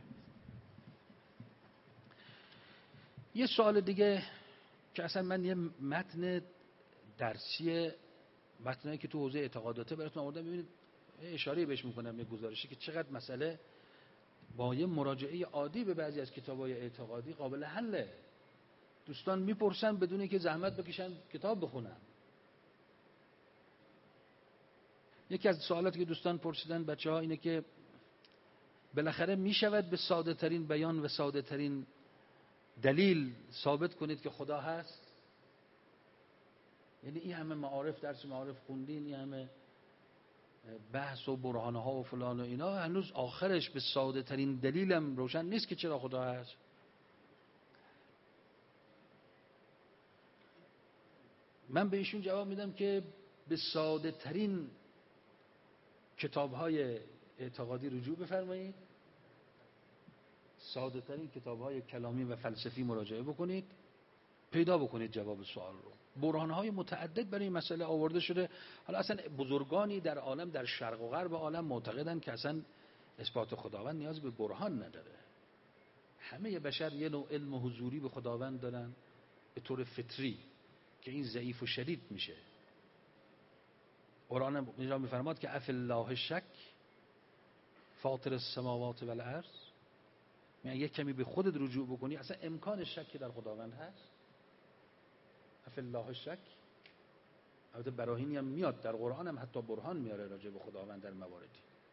یه سوال دیگه که اصلا من یه متن درسی، متنی که تو حوزه اعتقاداته براتون آوردم، ببینید اشاره بهش میکنم، یه گزارشی که چقدر مسئله با یه مراجعه عادی به بعضی از کتاب‌های اعتقادی قابل حله. دوستان میپرسن بدون اینکه زحمت بکشن کتاب بخونن. یکی از سوالاتی که دوستان پرسیدن بچه‌ها اینه که بالاخره میشود به ساده ترین بیان و ساده ترین دلیل ثابت کنید که خدا هست؟ یعنی این همه معارف، درس معارف خوندین، این همه بحث و برهانه ها و فلان و اینا، هنوز آخرش به ساده ترین دلیلم روشن نیست که چرا خدا هست. من به ایشون جواب میدم که به ساده ترین کتاب های اعتقادی رجوع بفرمایید، ساده ترین کتاب های کلامی و فلسفی مراجعه بکنید، پیدا بکنید جواب سوال رو. برهانه های متعدد برای این مسئله آورده شده. حالا اصلا بزرگانی در عالم، در شرق و غرب عالم معتقدن که اصلا اثبات خداوند نیاز به برهان نداره. همه بشر یه نوع علم حضوری به خداوند دارن به طور فطری که این ضعیف و شدید میشه. قرآن اینجا میفرماد که اف الله شک فاطر السماوات و الارض، یعنی یک کمی به خودت رجوع بکنی، اصلا امکان شک در خداوند هست؟ اف الله شک. البته براهینی هم میاد در قرآن، هم حتی برهان میاره راجع به خداوند در مواردی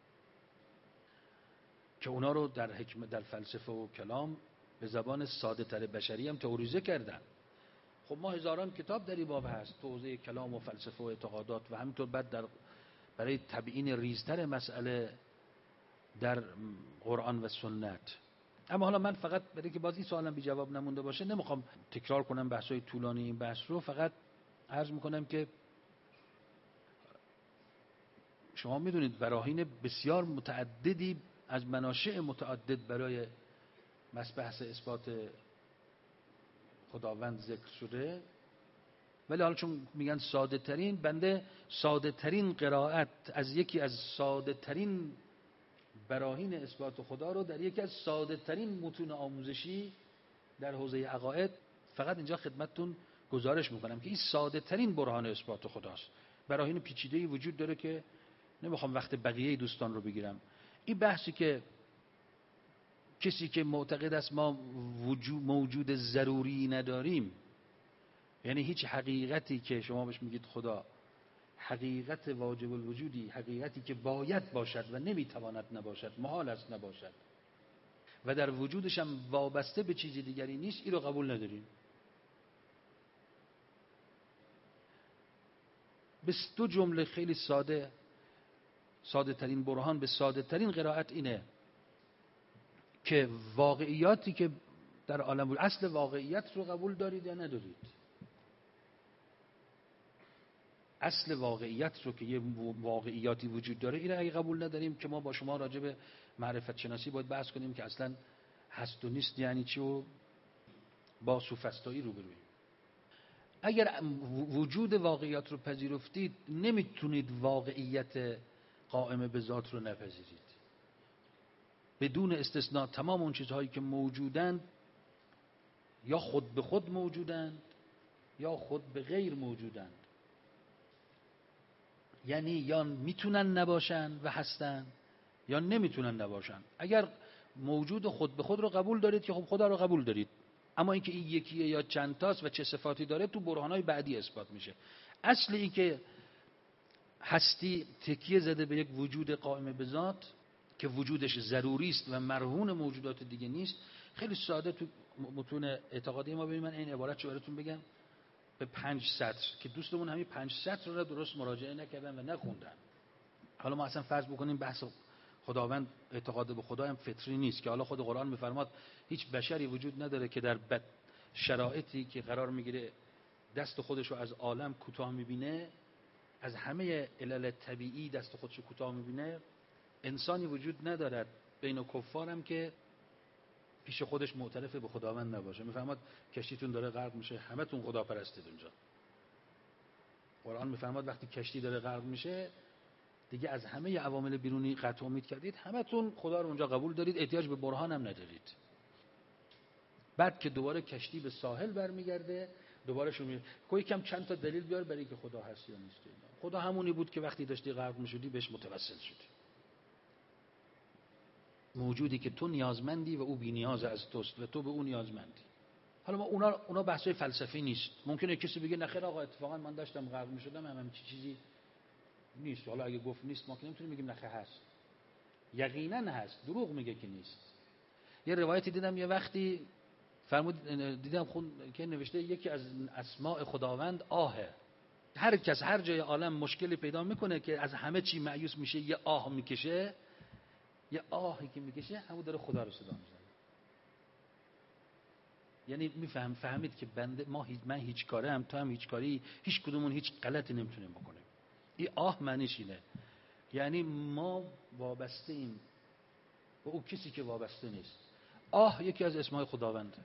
که اونا رو در حکمت، در فلسفه و کلام به زبان ساده تر بشری هم تئوریزه کردن. خب ما هزاران کتاب در این باب هست تو حوزه کلام و فلسفه و اعتقادات و همینطور بعد در برای تبیین ریزتر مسئله در قرآن و سنت. اما حالا من فقط برای که باز این سوالم بی جواب نمونده باشه نمیخوام تکرار کنم بحث‌های طولانی این بحث رو، فقط عرض میکنم که شما میدونید براهین بسیار متعددی از مناشئ متعدد برای بحث اثبات خداوند ذکر شده، ولی حالا چون میگن ساده ترین، بنده ساده ترین قرائت از یکی از ساده ترین براهین اثبات خدا رو در یکی از ساده ترین متون آموزشی در حوزه عقاید فقط اینجا خدمتتون گزارش میکنم که این ساده ترین برهان اثبات خداست. براهین پیچیده‌ای وجود داره که نمیخوام وقت بقیه دوستان رو بگیرم. این بحثی که کسی که معتقد است ما موجود ضروری نداریم، یعنی هیچ حقیقتی که شما بهش میگید خدا، حقیقت واجب الوجودی، حقیقتی که باید باشد و نمیتواند نباشد، محال است نباشد و در وجودش هم وابسته به چیز دیگری نیست، این رو قبول نداریم. به دو جمله خیلی ساده، ساده ترین برهان به ساده ترین قرائت اینه که واقعیاتی که در عالم بود، اصل واقعیت رو قبول دارید یا ندارید؟ اصل واقعیت رو که یه واقعیاتی وجود داره، این اگه قبول نداریم که ما با شما راجع به معرفت شناسی باید بحث کنیم که اصلا هست و نیست یعنی چی و با سوفسطایی روبرویم. اگر وجود واقعیات رو پذیرفتید نمیتونید واقعیت قائم به ذات رو نپذیرید. بدون استثناء تمام اون چیزهایی که موجودند یا خود به خود موجودند یا خود به غیر موجودند. یعنی یا میتونن نباشن و هستن یا نمیتونن نباشن. اگر موجود خود به خود رو قبول دارید که خب خدا رو قبول دارید، اما اینکه این یکیه یا چند تاست و چه صفاتی داره تو برهان‌های بعدی اثبات میشه. اصل این که هستی تکیه زده به یک وجود قائم به ذات که وجودش ضروری است و مرهون موجودات دیگه نیست. خیلی ساده تو متون اعتقادی ما ببینید، من این عبارت رو براتون بگم به 5 سطر که دوستمون همین 5 سطر رو درست مراجعه نکردن و نخوندن. حالا ما اصلا فرض بکنیم بحث خداوند اعتقاد به خدا هم فطری نیست که حالا خود قرآن میفرماد هیچ بشری وجود نداره که در شرایطی که قرار میگیره دست خودش رو از عالم کوتاه میبینه، از همه علل طبیعی دست خودش رو کوتاه میبینه. انسانی وجود ندارد بین کفارم که پیش خودش معترف به خداوند نباشه. میفرماد کشتیتون داره غرق میشه، همتون خدا پرستید اونجا. قرآن میفرماد وقتی کشتی داره غرق میشه دیگه از همه عوامل بیرونی قطع امید کردید، همتون خدا رو اونجا قبول دارید، احتیاج به برهان هم ندارید. بعد که دوباره کشتی به ساحل برمیگرده دوباره شما یکم چند تا دلیل بیار برای که خدا هست یا نیست. خدا همونی بود که وقتی داشتی غرق میشدی بهش متوسل شدی. موجودی که تو نیازمندی و او بی نیاز از توست و تو به اون نیازمندی. حالا ما اونا بحثای فلسفی نیست. ممکنه کسی بگه نخیر آقا اتفاقا من داشتم غرق میشدم همین چیزی نیست. حالا اگه گفت نیست ما که نمیتونیم بگیم نخیر هست. یقینا هست، دروغ میگه که نیست. یه روایتی دیدم یه وقتی فرمود دیدم که نوشته یکی از اسماء خداوند آهه. هر کس هر جای عالم مشکلی پیدا میکنه که از همه چی مایوس میشه یه آه میکشه، یه آهی که میکشه همون داره خدا رو صدا میزنه. یعنی فهمید که بنده من هیچ کاره هم تو هم هیچ کاری، هیچ کدومون هیچ غلطی نمیتونیم بکنیم. این آه معنیش اینه، یعنی ما وابسته ایم به اون کسی که وابسته نیست. آه یکی از اسمای خداونده.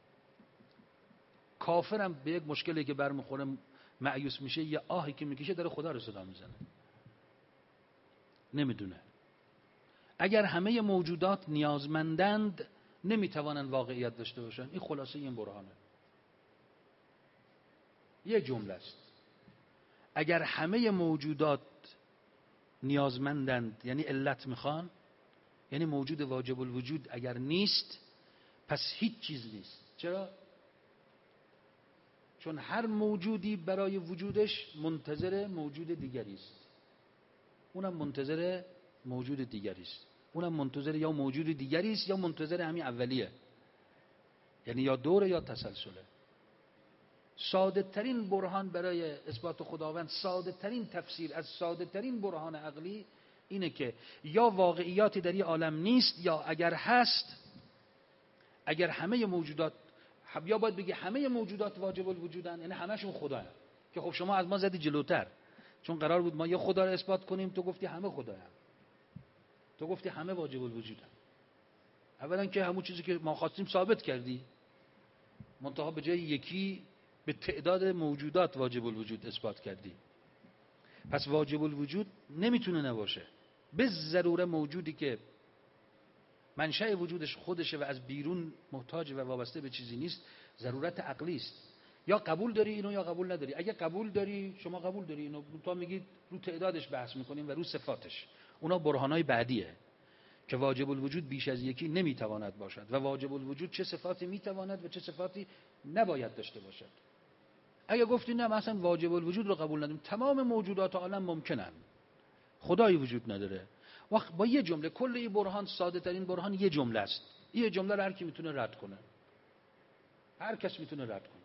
کافرم به یک مشکلی که برمیخوره مایوس میشه یه آهی که میکشه داره خدا رو صدا میزنه. نمیدونه. اگر همه موجودات نیازمندند نمیتوانند واقعیت داشته باشند. این خلاصه این برهانه. یه جمله است. اگر همه موجودات نیازمندند یعنی علت میخوان، یعنی موجود واجب الوجود اگر نیست پس هیچ چیز نیست. چرا؟ چون هر موجودی برای وجودش منتظر موجود دیگری است. اونم منتظر موجود دیگری است. اونم منتظر یا موجود دیگری است یا منتظر همین اولیه. یعنی یا دوره یا تسلسله. ساده ترین برهان برای اثبات خداوند، ساده ترین تفسیر از ساده ترین برهان عقلی اینه که یا واقعیاتی در این عالم نیست یا اگر هست، اگر همه موجودات، یا باید بگی همه موجودات واجب الوجودن یعنی همشون خدا هست. که خب شما از ما زدی جلوتر، چون قرار بود ما یه خدا رو اثبات کنیم، تو گفتی همه خدا هست. تو گفتی همه واجب الوجودن. اولا که همون چیزی که ما خواستیم ثابت کردی، منتها به جای یکی به تعداد موجودات واجب الوجود اثبات کردی. پس واجب الوجود نمیتونه نباشه. به ضروره موجودی که منشأ وجودش خودشه و از بیرون محتاج و وابسته به چیزی نیست، ضرورت عقلی است. یا قبول داری اینو یا قبول نداری. اگه قبول داری، شما قبول داری اینو، تو میگید رو تعدادش بحث میکنیم و رو صفاتش. اونا برهانای بعدیه که واجب الوجود بیش از یکی نمیتواند باشد و واجب الوجود چه صفاتی میتواند و چه صفاتی نباید داشته باشد. اگه گفتی نه مثلا واجب الوجود رو قبول نداریم، تمام موجودات عالم ممکنن، خدایی وجود نداره، وقت با یه جمله کل این برهان، ساده ترین برهان یه جمله است. یه جمله رو هر کی میتونه رد کنه. هر کس میتونه رد کنه.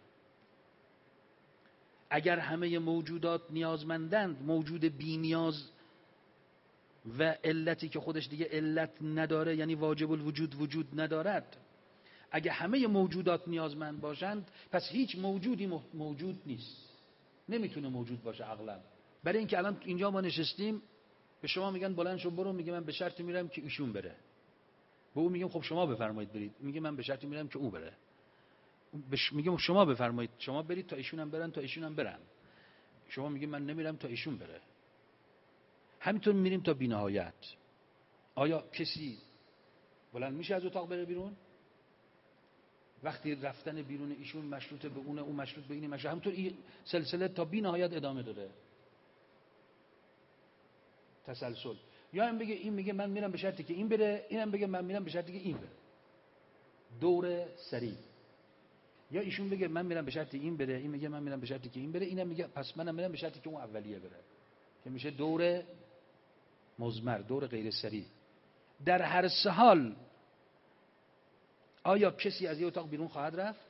اگر همه موجودات نیازمندند، موجود بی نیاز و علتی که خودش دیگه علت نداره یعنی واجب الوجود وجود ندارد، اگه همه موجودات نیازمند باشند پس هیچ موجودی موجود نیست، نمیتونه موجود باشه عقلا. برای اینکه الان اینجا ما نشستیم به شما میگن بلند شو برو، میگه من به شرطی میرم که ایشون بره. به او میگم خب شما بفرمایید برید، میگه من به شرطی میرم که او بره. میگم شما بفرمایید شما برید تا ایشون هم برن تا ایشون هم برن. شما میگه من نمیرم تا ایشون بره. همینطور میریم تا بی‌نهایت. آیا کسی بلند میشه از اتاق بره بیرون؟ وقتی رفتن بیرون ایشون مشروط به اون مشروط به این مشروط، همونطور این سلسله تا بی نهایت ادامه داره، تسلسل. یا این میگه من میرم به شرطی که این بره، اینم بگه من میرم به شرطی که این بره، دور سری. یا ایشون بگه من میرم به شرطی این بره، این میگه من میرم به شرطی که این بره، اینم میگه پس منم میرم به شرطی که اون اولیه بره، که میشه دور مزمر، دور غیر سری. در هر سه حال آیا کسی از یه اتاق بیرون خواهد رفت؟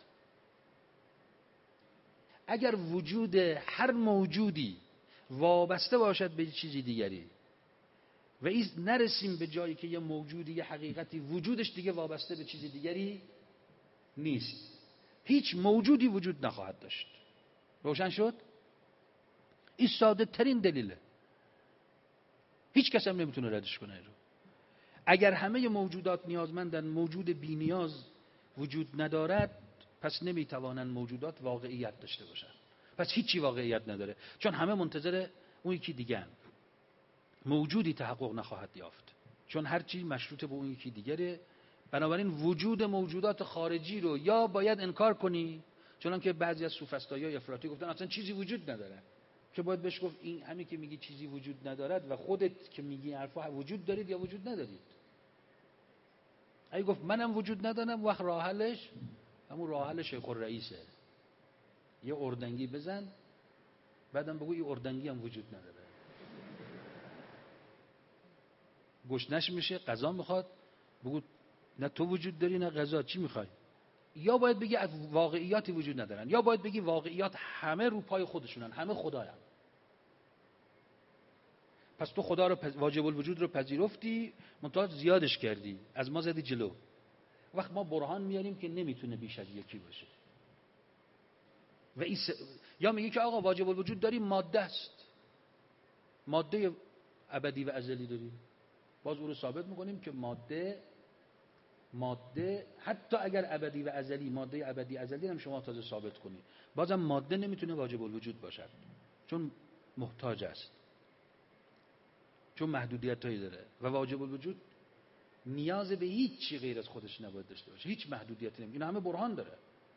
اگر وجود هر موجودی وابسته باشد به چیزی دیگری و این نرسیم به جایی که یه موجودی، یه حقیقتی وجودش دیگه وابسته به چیزی دیگری نیست، هیچ موجودی وجود نخواهد داشت. روشن شد؟ این ساده ترین دلیله، هیچ کس هم نمیتونه ردش کنه رو. اگر همه موجودات نیازمندن، موجود بی نیاز وجود ندارد، پس نمیتوانند موجودات واقعیت داشته باشن، پس هیچی واقعیت نداره، چون همه منتظر اون یکی دیگه، موجودی تحقق نخواهد یافت، چون هر چی مشروط به اون یکی دیگره. بنابراین وجود موجودات خارجی رو یا باید انکار کنی، چون که بعضی از سوفسطائیای افراطی گفتن اصلا چیزی وجود نداره، که باید بهش گفت این همین که میگی چیزی وجود ندارد و خودت که میگی حرفا وجود دارید یا وجود ندارید. اگه گفت منم وجود ندارم، وقت راه حلش همون راه حل شیخ الرئیسه، یه اردنگی بزن بعدم بگو این اردنگی هم وجود نداره، گشنش میشه، غذا میخواد، بگو نه تو وجود داری نه غذا، چی میخوای؟ یا باید بگی واقعیاتی وجود ندارن، یا باید بگی واقعیات همه رو پای خودشونن، همه خدایان. پس تو خدا رو واجب الوجود رو پذیرفتی، منتها زیادش کردی، از ما زدی جلو. وقت ما برهان میاریم که نمیتونه بیش از یکی باشه. و یا میگی که آقا واجب الوجود داری، ماده است، ماده ابدی و ازلی داری، باز او رو ثابت میکنیم که ماده حتی اگر ابدی و ازلی، ماده ابدی ازلی هم شما تازه ثابت کنی، بازم ماده نمیتونه واجب الوجود باشد، چون محتاج است، چون محدودیتایی داره و واجب الوجود نیاز به هیچ چی غیر از خودش نباید داشته باشه، هیچ محدودیتی نمیشه. این همه برهان داره.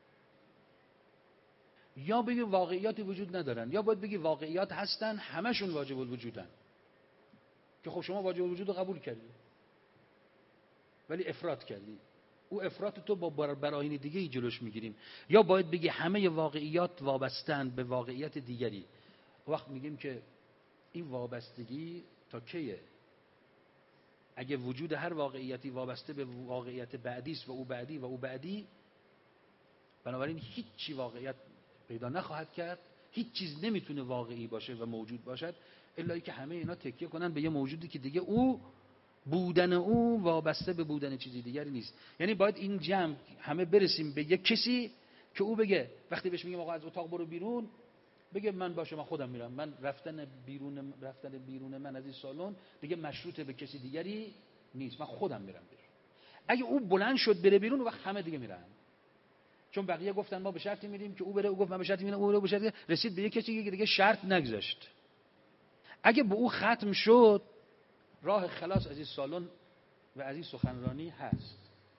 یا بگی واقعیاتی وجود ندارن، یا باید بگی واقعیات هستن، همشون واجب الوجودن، که خب شما واجب الوجود رو قبول کردی ولی افراط کردی، او افراط تو با براهین دیگه ای جلوش میگیریم. یا باید بگی همه واقعیات وابستن به واقعیت دیگری، وقت میگیم که این وابستگی تا کیه؟ اگه وجود هر واقعیتی وابسته به واقعیت بعدی است و او بعدی و او بعدی، بنابراین هیچ چی واقعیت پیدا نخواهد کرد، هیچ چیز نمیتونه واقعی باشه و موجود باشد الا که همه اینا تکیه کنن به یه موجودی که دیگه او بودن او وابسته به بودن چیزی دیگری نیست. یعنی باید این جمع همه برسیم به یک کسی که او بگه، وقتی بهش میگم آقا از اتاق برو بیرون، بگه من باشه، من خودم میرم، من رفتن بیرون من از این سالن دیگه مشروط به کسی دیگری نیست، من خودم میرم بیرون. اگه او بلند شد بره بیرون، وقت همه دیگه میرن، چون بقیه گفتن ما به شرطی میریم که او بره، او گفت من به شرطی میرم، او بره به شرطی، رسید به یک کسی که دیگه شرط نگذاشت. اگه به او ختم شد، راه خلاص از این سالن و از این سخنرانی هست.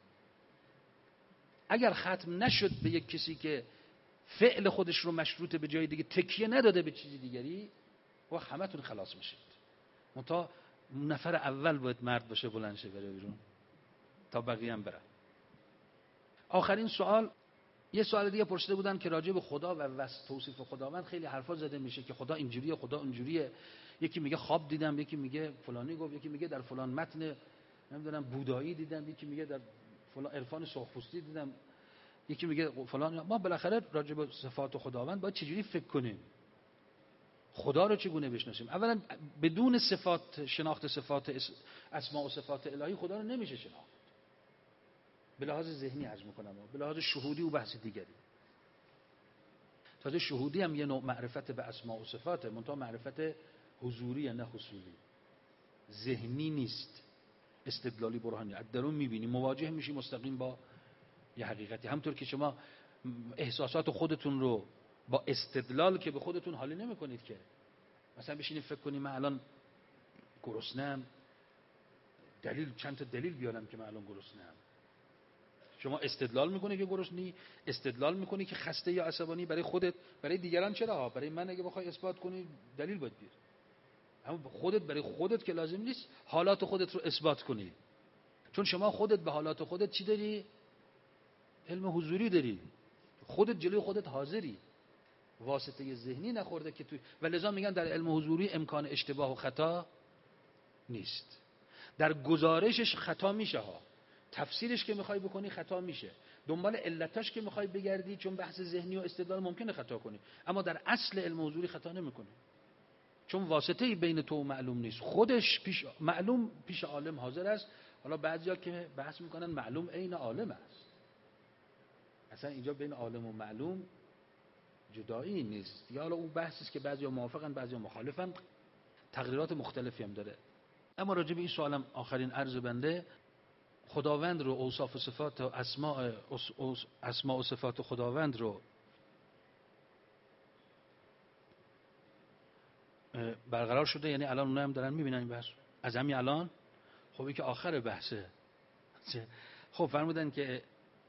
اگر ختم نشد به یک کسی که فعل خودش رو مشروط به جای دیگه، تکیه نداده به چیزی دیگری، و همتون خلاص میشید. منتها نفر اول باید مرد باشه، بلند شه بره بیرون تا بقیه هم برن. آخرین سوال، یه سوال دیگه پرسیده بودن که راجع به خدا و توصیف خداوند خیلی حرفا زده میشه که خدا اینجوریه، خدا اونجوریه. یکی میگه خواب دیدم، یکی میگه فلانی گفت، یکی میگه در فلان متن نمیدونم بودایی دیدم، یکی میگه در فلان عرفان سرخپوستی دیدم، یکی میگه فلان. ما بالاخره راجع به صفات خداوند باید چجوری فکر کنیم؟ خدا رو چگونه بشناسیم؟ اولا بدون شناخت صفات اسماء و صفات الهی خدا رو نمیشه شناخت. به لحاظ ذهنی عرض میکنم، به لحاظ شهودی و بحث دیگری. تازه شهودی هم یه نوع معرفت به اسماء و صفاته، منتها معرفت حضوری نه حصولی، ذهنی نیست، استدلالی برهانی. از درون میبینی، مواجه میشی مستقیم با یه حقیقتی. همونطور که شما احساسات خودتون رو با استدلال که به خودتون حالی نمیکنید که مثلا بشینید فکر کنید من الان گرسنه‌ام، چند تا دلیل بیارم که من الان گرسنه‌ام. شما استدلال میکنی که گرسنی، استدلال میکنی که خسته یا عصبانی، برای خودت، برای دیگران چرا؟ برای من اگه بخوای اثبات کنی دلیل باید بیاری. اما خودت، برای خودت که لازم نیست حالات خودت رو اثبات کنی، چون شما خودت به حالات خودت چی داری؟ علم حضوری داری، خودت جلوی خودت حاضری، واسطه ذهنی نخورده که توی، و لذا میگن در علم حضوری امکان اشتباه و خطا نیست. در گزارشش خطا میشه ها، تفسیرش که میخوای بکنی خطا میشه، دنبال علتاش که میخوای بگردی چون بحث ذهنی و استدلال ممکنه خطا کنی، اما در اصل علم حضوری خطا نمیکنی، چون واسطه‌ای بین تو و معلوم نیست، خودش معلوم پیش عالم حاضر است. حالا بعضیا که بحث میکنن معلوم عین عالم است، اصلا اینجا بین عالم و معلوم جدایی نیست. یا حالا اون بحثی است که بعضیا موافقن بعضیا مخالفن، تقریرات مختلفی هم داره. اما راجع به این سوالم آخرین عرض بنده، خداوند رو، اوصاف و صفات و اسماء و صفات خداوند رو برقرار شده، یعنی الان اونها هم دارن میبینن این بحث از همین الان. خب این که آخر بحثه. خب فرمودن که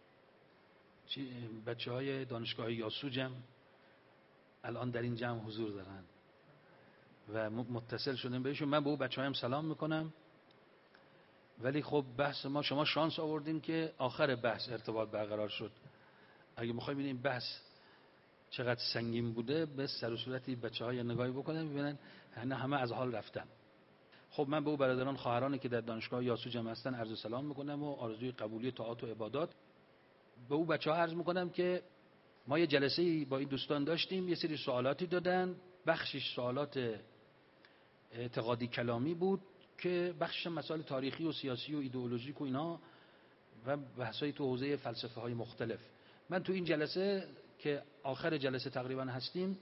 بچه‌های دانشگاه یاسوج هم الان در این جمع حضور دارن و متصل شدیم بهشون. من به اون بچه‌هایم سلام میکنم، ولی خب بحث ما، شما شانس آوردین که آخر بحث ارتباط برقرار شد. اگه میخوایم ببینیم بحث چقدر سنگین بوده، به سر و صورتی بچه‌ها یه نگاهی بکنن ببینن همه از حال رفتن. خب من به اون برادران خواهرانی که در دانشگاه یاسوج هم هستن عرض سلام میکنم و آرزوی قبولی طاعات و عبادات. به اون بچه‌ها عرض میکنم که ما یه جلسه‌ای با این دوستان داشتیم، یه سری سوالاتی دادن، بخشش سوالات اعتقادی کلامی بود که بخشش مسائل تاریخی و سیاسی و ایدئولوژیک و اینا و بحثای تو حوزه فلسفه های مختلف. من تو این جلسه که آخر جلسه تقریبا هستیم،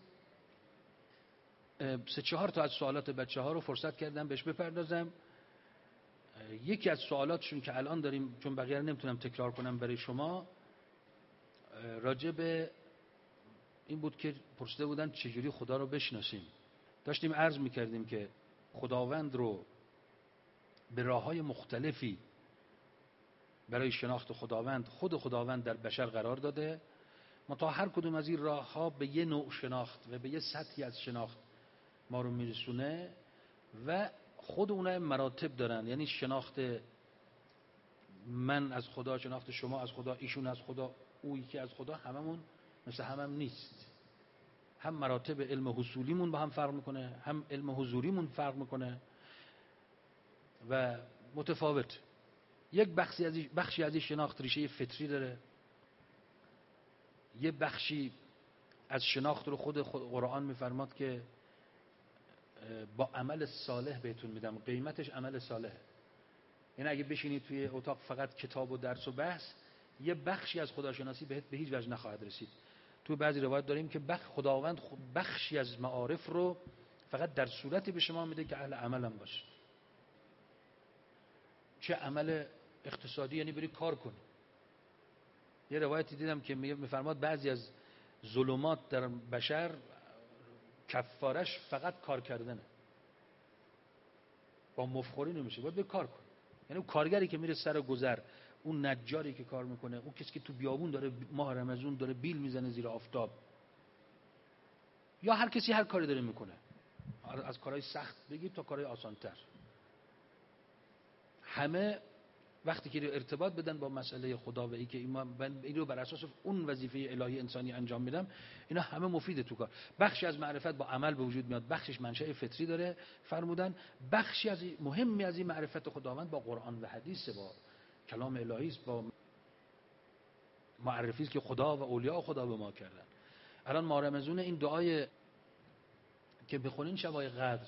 3-4 تا از سوالات بچه‌ها رو فرصت کردم بهش بپردازم. یکی از سوالاتشون که الان داریم، چون بقیه رو نمیتونم تکرار کنم برای شما، راجع به این بود که پرسیده بودن چجوری خدا رو بشناسیم. داشتیم عرض میکردیم که خداوند رو به راه‌های مختلفی برای شناخت خداوند، خود خداوند در بشر قرار داده، منتها هر کدوم از این راه‌ها به یه نوع شناخت و به یه سطحی از شناخت ما رو میرسونه و خود اونها مراتب دارن. یعنی شناخت من از خدا، شناخت شما از خدا، ایشون از خدا، او یکی از خدا، هممون مثل همم نیست. هم مراتب علم حصولیمون با هم فرق میکنه، هم علم حضوریمون فرق میکنه و متفاوت. یک بخشی از این شناخت ریشه فطری داره، یه بخشی از شناخت رو خود قرآن میفرماد که با عمل صالح بهتون میدم، قیمتش عمل صالحه. یعنی اگه بشینید توی اتاق فقط کتاب و درس و بحث، یه بخشی از خداشناسی بهت به هیچ وجه نخواهد رسید. تو بعضی روایت داریم که خداوند بخشی از معارف رو فقط در صورتی به شما میده که اهل عمل هم باشید. چه عمل اقتصادی، یعنی بری کار کنی. یه روایتی دیدم که میفرماد بعضی از ظلمات در بشر کفارش فقط کار کردنه، با مفخوری نمیشه، باید به کار کن. یعنی اون کارگری که میره سر گذر، اون نجاری که کار میکنه، اون کسی که تو بیابون داره ماه رمضان داره بیل میزنه زیر آفتاب، یا هر کسی هر کاری داره میکنه، از کارهای سخت بگیر تا کارهای آسانتر، همه وقتی که ارتباط بدن با مسئله خدا و ای که من این رو بر اساس اون وظیفه الهی انسانی انجام میدم، اینا همه مفیده تو کار. بخشی از معرفت با عمل به وجود میاد، بخشش منشأ فطری داره فرمودن، بخشی از مهمی از این معرفت خداوند با قرآن و حدیث، با کلام الهی است، با معرفی است که خدا و اولیاء خدا به ما کردن. الان ماه رمضان، این دعای که بخونین شبای قدر،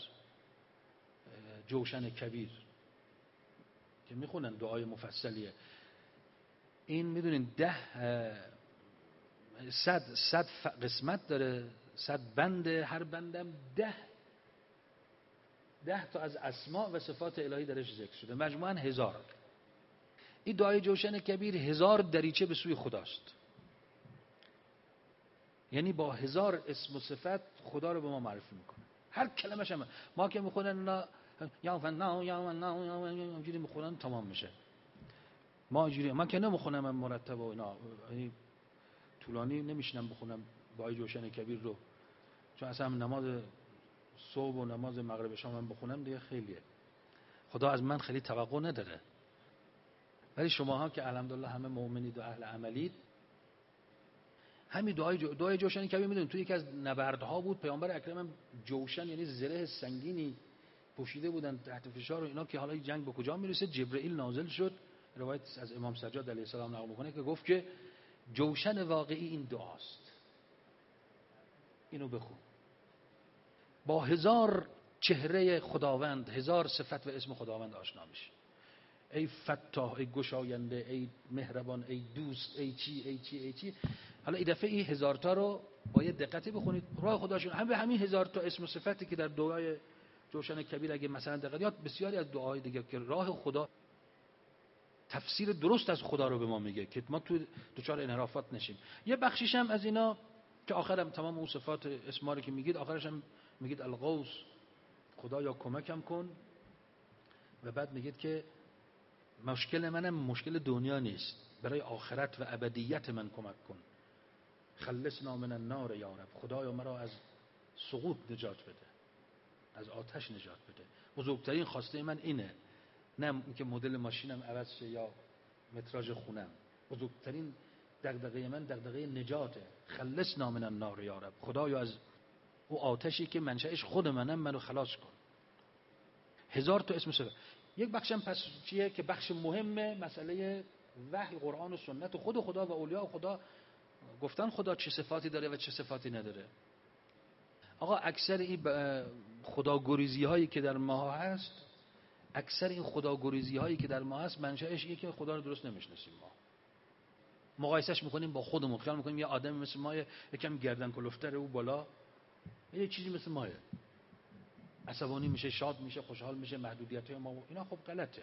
جوشن کبیر که میخونن، دعای مفصلیه، این میدونین 100 قسمت داره، 100 بند، هر بندم 10 تا از اسماء و صفات الهی درش ذکر شده، مجموعاً 1000. این دعای جوشن کبیر 1000 دریچه به سوی خداست، یعنی با 1000 اسم و صفت خدا رو به ما معرفی میکنه. هر کلمش هم ما که میخونن یا فنا یا فنا اینجوری میخونن تمام میشه. ما اینجوری من که نمیخونم من مرتب و اینا، یعنی طولانی نمیشنم بخونم با جوشن کبیر رو، چون اصلا نماز صبح و نماز مغرب شام من بخونم دیگه خیلیه. خدا از من خیلی توقع نداره. ولی شماها که الحمدلله همه مؤمنید و اهل عملید، همین دعای جوشن کبیر میدونید تو یکی از نبردها بود پیامبر اکرم جوشن یعنی زره سنگینی پوشیده بودن تحت فشار و اینا که حالا جنگ به کجا میرسه. جبرئیل نازل شد، روایت از امام سجاد علیه السلام نقل میکنه که گفت که جوشن واقعی این دعاست، اینو بخون. با 1000 چهره خداوند، 1000 صفت و اسم خداوند آشنا میشی. ای فتاح، ای گشاینده، ای مهربان، ای دوست، ای چی ای چی ای چی. حالا این دفعه این 1000 تا رو با یه دقتی بخونید، راه خداشون هم به همین 1000 تا اسم و صفتی که در دعای جوشن کبیر اگه مثلا دقت، بسیاری از دعاهای دیگه که راه خدا تفسیر درست از خدا رو به ما میگه که ما تو دچار انحرافات نشیم. یه بخشیش هم از اینا که آخرم تمام اون صفات اسما رو که میگید آخرش هم میگید الغوث، خدایا کمکم کن. و بعد میگید که مشکل منم مشکل دنیا نیست، برای آخرت و ابدیت من کمک کن. خلصنا من النار یا رب، خدایا مرا از سقوط نجات بده، از آتش نجات بده. بزرگترین خواسته من اینه، نه اینکه مدل ماشینم عوض شه یا متراژ خونم. بزرگترین دغدغه من دغدغه نجاته. خلصنا من النار یا رب، خدایا از او آتشی که منشأش خود منو خلاص کن. 1000 تا اسم صفت. یک بخشم پس چیه که بخش مهمه، مسئله وحی قرآن و سنت و خود خدا و اولیاء خدا گفتن خدا چه صفاتی داره و چه صفاتی نداره. آقا اکثر این خداگریزی هایی که در ما هست، اکثر این خداگریزی هایی که در ما هست منشأش اینه که خدا رو درست نمیشناسیم. ما مقایسهش میکنیم با خودمون، خیال میکنیم یه آدمی مثل ما یکم گردن کلفتره او بالا، یه چیزی مثل ماه، عصبانی میشه، شاد میشه، خوشحال میشه، محدودیت های ما اینا خب غلطه.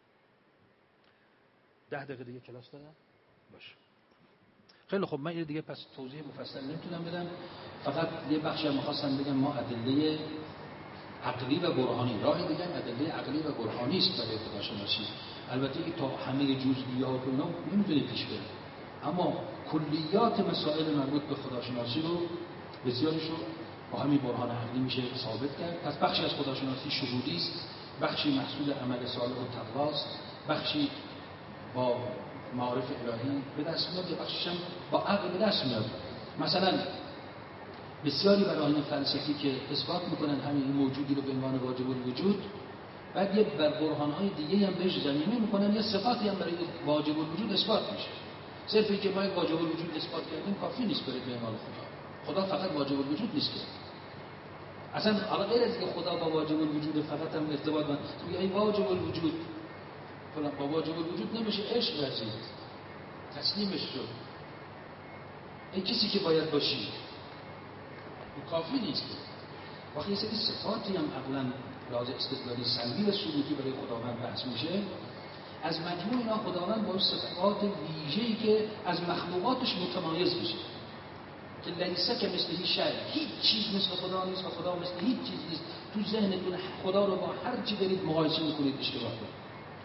10 دقیقه دیگه کلاس دارم باشه. خیلی خب من این دیگه پس توضیح مفصل نمیتونم بدم، فقط یه بخشی میخواستم بگم ما ادله عقلی و برهانی، راه دیگه ادله عقلی و برهانی است برای خداشناسی. البته این تا همه جزئیات و اینا نمیتونه پیش بره، اما کلیات مسائل مربوط به خداشناسی رو بسیارش رو با همین برهان عقلی میشه ثابت کرد. پس بخشی از خداشناسی شهودی است، بخشی محصول عمل صالح و تقوا است، بخشی با معارف الهی به دست میاد، یا بخشش هم با عقل به دست میاد. مثلا بسیاری براهین فلسفی که اثبات میکنن همین موجودی رو به عنوان واجب الوجود، بعد یه بر برهانهای دیگه هم بهش زمینه میکنن، یه صفاتی هم برای واجب الوجود اثبات میشه. صرف اینکه ما واجب الوجود اثبات کردیم کافی نیست برای به عنوان خدا فقط واجب الوجود نیست که اصلا حالا غیر از اینکه خدا با واجب الوجود فقط هم ارتباط من میگه ای واجب الوجود فلان، با واجب الوجود نمیشه عشق ورزید، تسلیمش شد، این کسی که باید باشی کافی نیست. وقتی یه سری صفاتی هم عقلا لازم استدلالی سلبی و ثبوتی برای خداوند بحث میشه، از مجموع اینا خداوند با صفات ویژه‌ای که از مخلوقاتش متمایز میشه که لیسه که مثل شیء، هیچ چیز مثل خدا نیست و خدا مثل هیچ چیز نیست. تو ذهنتون خدا رو با هر چی برید مقایسه میکنید اشتباه کنید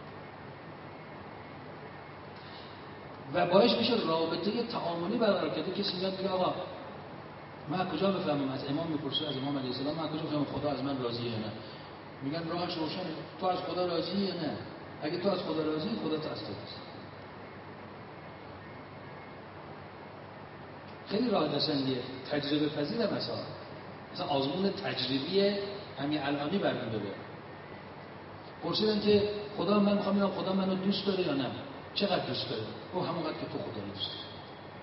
و باعث میشه رابطه تعاملی برقرار کرده. کسی میاد میگه آقا من کجا بفهمم، از امام میپرسه، از امام علیه السلام من کجا بفهمم خدا از من راضیه یا نه؟ میگن راهش روشنه، تو از خدا راضی یا نه؟ اگه تو از خدا راضی، خدا تو از تو راضی. خیلی راه قشنگیه، تجربه پذیر مثلا آزمون تجربی همین الانی برام بده. پرسیدن که خدا من میخوام ببینم خدا منو دوست داره یا نه؟ چقدر دوست داره؟ او همونقدر که تو خدا رو دوست داری.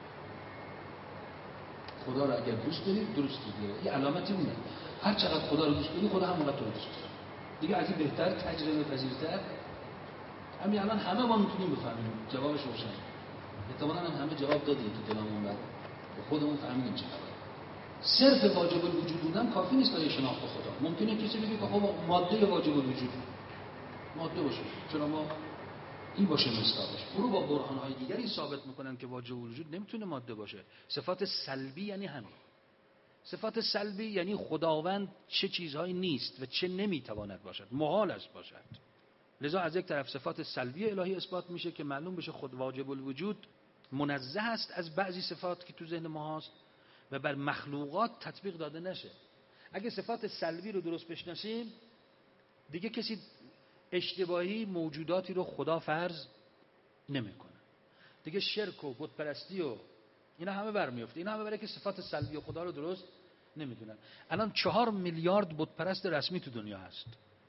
خدا رو اگر دوست داری درست میگیره. یه علامتی اونه. هر چقدر خدا رو دوست داری خدا همونقدر تو رو دوست داره. دیگه از این بهتر تجربه پذیرتر همین الان همه ما میتونیم بفهمیم. جوابش روشنه. احتمالاً هم همه جواب دادیم تو دلمون بعد. خودمون فهمیدیم چه خبره. صرف واجب الوجود بودن کافی نیست برای شناخت خدا. ممکنه کسی بگه که خب ماده واجب الوجود ماده باشه، چرا ما این باشه مصداقش. برو با برهان‌های دیگری ثابت میکنن که واجب الوجود نمیتونه ماده باشه. صفات سلبی یعنی همین. صفات سلبی یعنی خداوند چه چیزهایی نیست و چه نمیتواند باشد، محال است باشد. لذا از یک طرف صفات سلبی الهی اثبات میشه که معلوم بشه خود واجب الوجود منزه است از بعضی صفات که تو ذهن ما هست و بر مخلوقات تطبیق داده نشه. اگه صفات سلبی رو درست بشناسیم دیگه کسی اشتباهی موجوداتی رو خدا فرض نمیکنه. دیگه شرک و بت پرستی و اینا همه برمیفته. اینا همه برای که صفات سلبی خدا رو درست نمیدونن. الان 4 میلیارد بت پرست رسمی تو دنیا هست،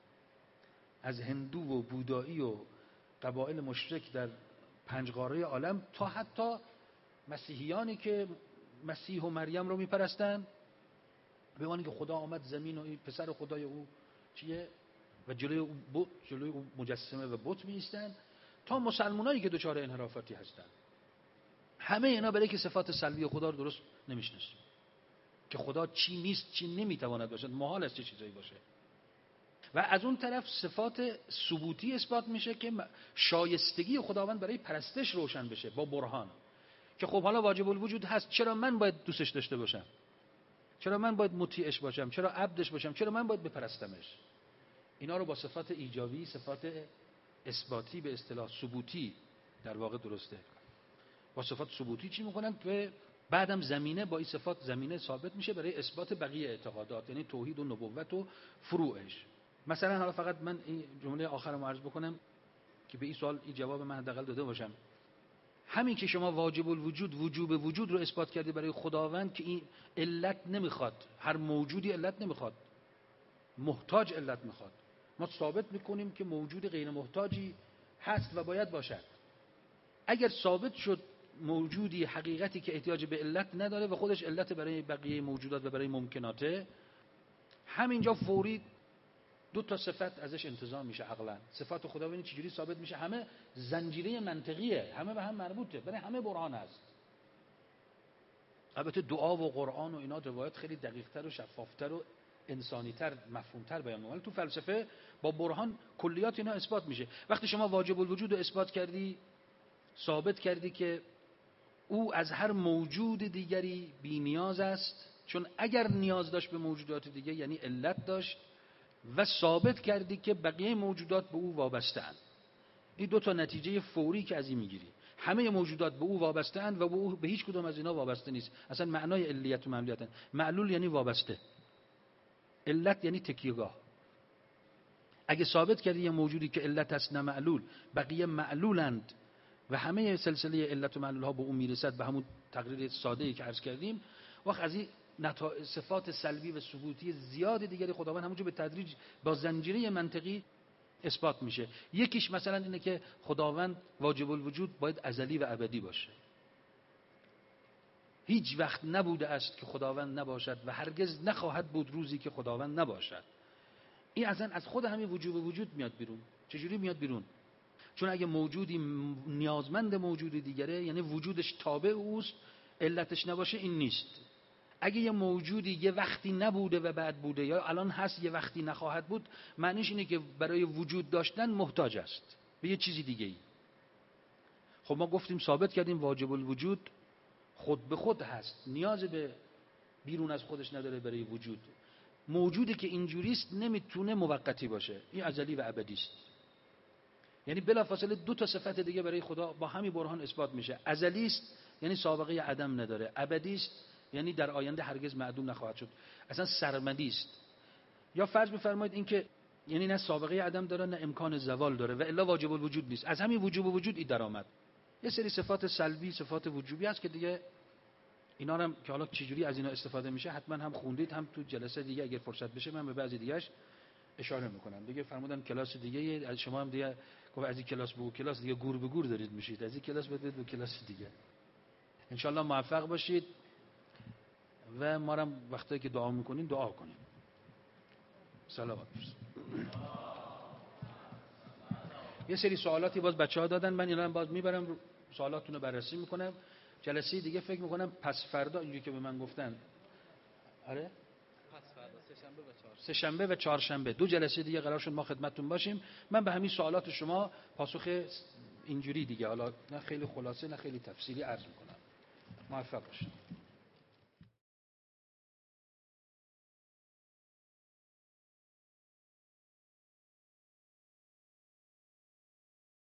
از هندو و بودایی و قبایل مشرک در 5 قاره عالم تا حتی مسیحیانی که مسیح و مریم رو میپرستن به معنی که خدا آمد زمین و این پسر خدای او چیه و جلوی او مجسمه و بت میایستن، تا مسلمانایی که دچار انحرافاتی هستن. همه اینا برای که صفات سلبی خدا رو درست نمیشناسن که خدا چی نیست، چی نمیتواند باشد، محال است چه چیزایی باشه. و از اون طرف صفات ثبوتی اثبات میشه که شایستگی خداوند برای پرستش روشن بشه با برهان، که خب حالا واجب الوجود هست، چرا من باید دوستش داشته باشم؟ چرا من باید مطیعش باشم؟ چرا عبدش باشم؟ چرا من باید بپرستمش؟ اینا رو با صفات ایجابی، صفات اثباتی به اصطلاح ثبوتی در واقع درسته، با صفات ثبوتی چی میکنن که بعدم زمینه با این صفات زمینه ثابت میشه برای اثبات بقیه اعتقادات، یعنی توحید و نبوت و فروعش. مثلا حالا فقط من این جمله آخرمو عرض بکنم که به این سوال این جواب من حداقل داده باشم. همین که شما واجب الوجود، وجوب وجود رو اثبات کردی برای خداوند که این علت نمیخواد، هر موجودی علت نمیخواد، محتاج علت میخواد. ما ثابت میکنیم که موجود غیر محتاجی هست و باید باشد. اگر ثابت شد موجودی حقیقتی که احتیاج به علت نداره و خودش علت برای بقیه موجودات و برای ممکناته، همینجا فوری 2 تا صفت ازش انتزاع میشه عقلا. صفات خدا ببینید چجوری ثابت میشه، همه زنجیره منطقیه، همه به هم مربوطه، برای همه برهان هست. البته دعا و قرآن و اینا روایت خیلی دقیق‌تر و شفاف‌تر و انسانی‌تر، مفهوم‌تر بیان می‌کنه. تو فلسفه با برهان کلیات اینا اثبات میشه. وقتی شما واجب الوجود رو اثبات کردی، ثابت کردی که او از هر موجود دیگری بی نیاز است، چون اگر نیاز داشت به موجودات دیگه یعنی علت داشت، و ثابت کردی که بقیه موجودات به او وابسته اند. این 2 تا نتیجه فوری که از این میگیری، همه موجودات به او وابسته اند و او به هیچ کدوم از اینا وابسته نیست. اصلا معنای علیت و معلولیت، معلول یعنی وابسته، علت یعنی تکیهگاه. اگه ثابت کردی یه موجودی که علت است نه معلول، بقیه معلولند و همه سلسله علت و معلول ها به اون میرسد، به همون تقریر ساده‌ای که عرض کردیم، وقت از این صفات سلبی و ثبوتی زیاد دیگری خداوند همونجا به تدریج با زنجیره منطقی اثبات میشه. یکیش مثلا اینه که خداوند واجب الوجود باید ازلی و ابدی باشه. هیچ وقت نبوده است که خداوند نباشد و هرگز نخواهد بود روزی که خداوند نباشد. این اصلا از خود همین وجوب وجود میاد بیرون. چجوری میاد بیرون؟ چون اگه موجودی نیازمند موجود دیگره، یعنی وجودش تابع اوست، علتش نباشه این نیست. اگه یه موجودی یه وقتی نبوده و بعد بوده، یا الان هست یه وقتی نخواهد بود، معنیش اینه که برای وجود داشتن محتاج است به یه چیزی دیگه ای. خب ما گفتیم ثابت کردیم واجب الوجود خود به خود هست، نیاز به بیرون از خودش نداره برای وجود. موجودی که اینجوری است نمیتونه موقتی باشه، این ازلی و ابدی است. یعنی بلافاصله 2 تا صفت دیگه برای خدا با همین برهان اثبات میشه. ازلی است یعنی سابقه عدم نداره، ابدی است یعنی در آینده هرگز معدوم نخواهد شد، اصلا سرمدی است. یا فرض بفرمایید این که یعنی نه سابقه عدم داره نه امکان زوال داره و الا واجب الوجود نیست. از همین وجوب وجود این درآمد. یه سری صفات سلبی، صفات وجوبی هست که دیگه اینا هم که حالا چجوری از اینا استفاده میشه حتما هم خوندید، هم تو جلسه دیگه اگر فرصت بشه من به بعضی دیگه‌اش اشاره میکنم. دیگه فرمودن کلاس دیگه از شما هم دیگه گفت از این کلاس به اون کلاس دیگه گور به گور دارید میشید، از این کلاس برید به کلاس دیگه. ان شاء الله موفق باشید و ما هم وقتی که دعا میکنیم دعا کنیم. صلوات. یه سری سوالاتی باز بچه‌ها دادن، من اینا رو باز میبرم سوالاتتون رو بررسی میکنم. جلسه دیگه فکر میکنم پس فردا اینجوری که به من گفتن، آره پس فردا سه شنبه و چهارشنبه 2 جلسه دیگه قرار شد ما خدمتتون باشیم. من به همین سوالات شما پاسخ اینجوری دیگه، حالا نه خیلی خلاصه نه خیلی تفصیلی عرض میکنم. موفق باشید.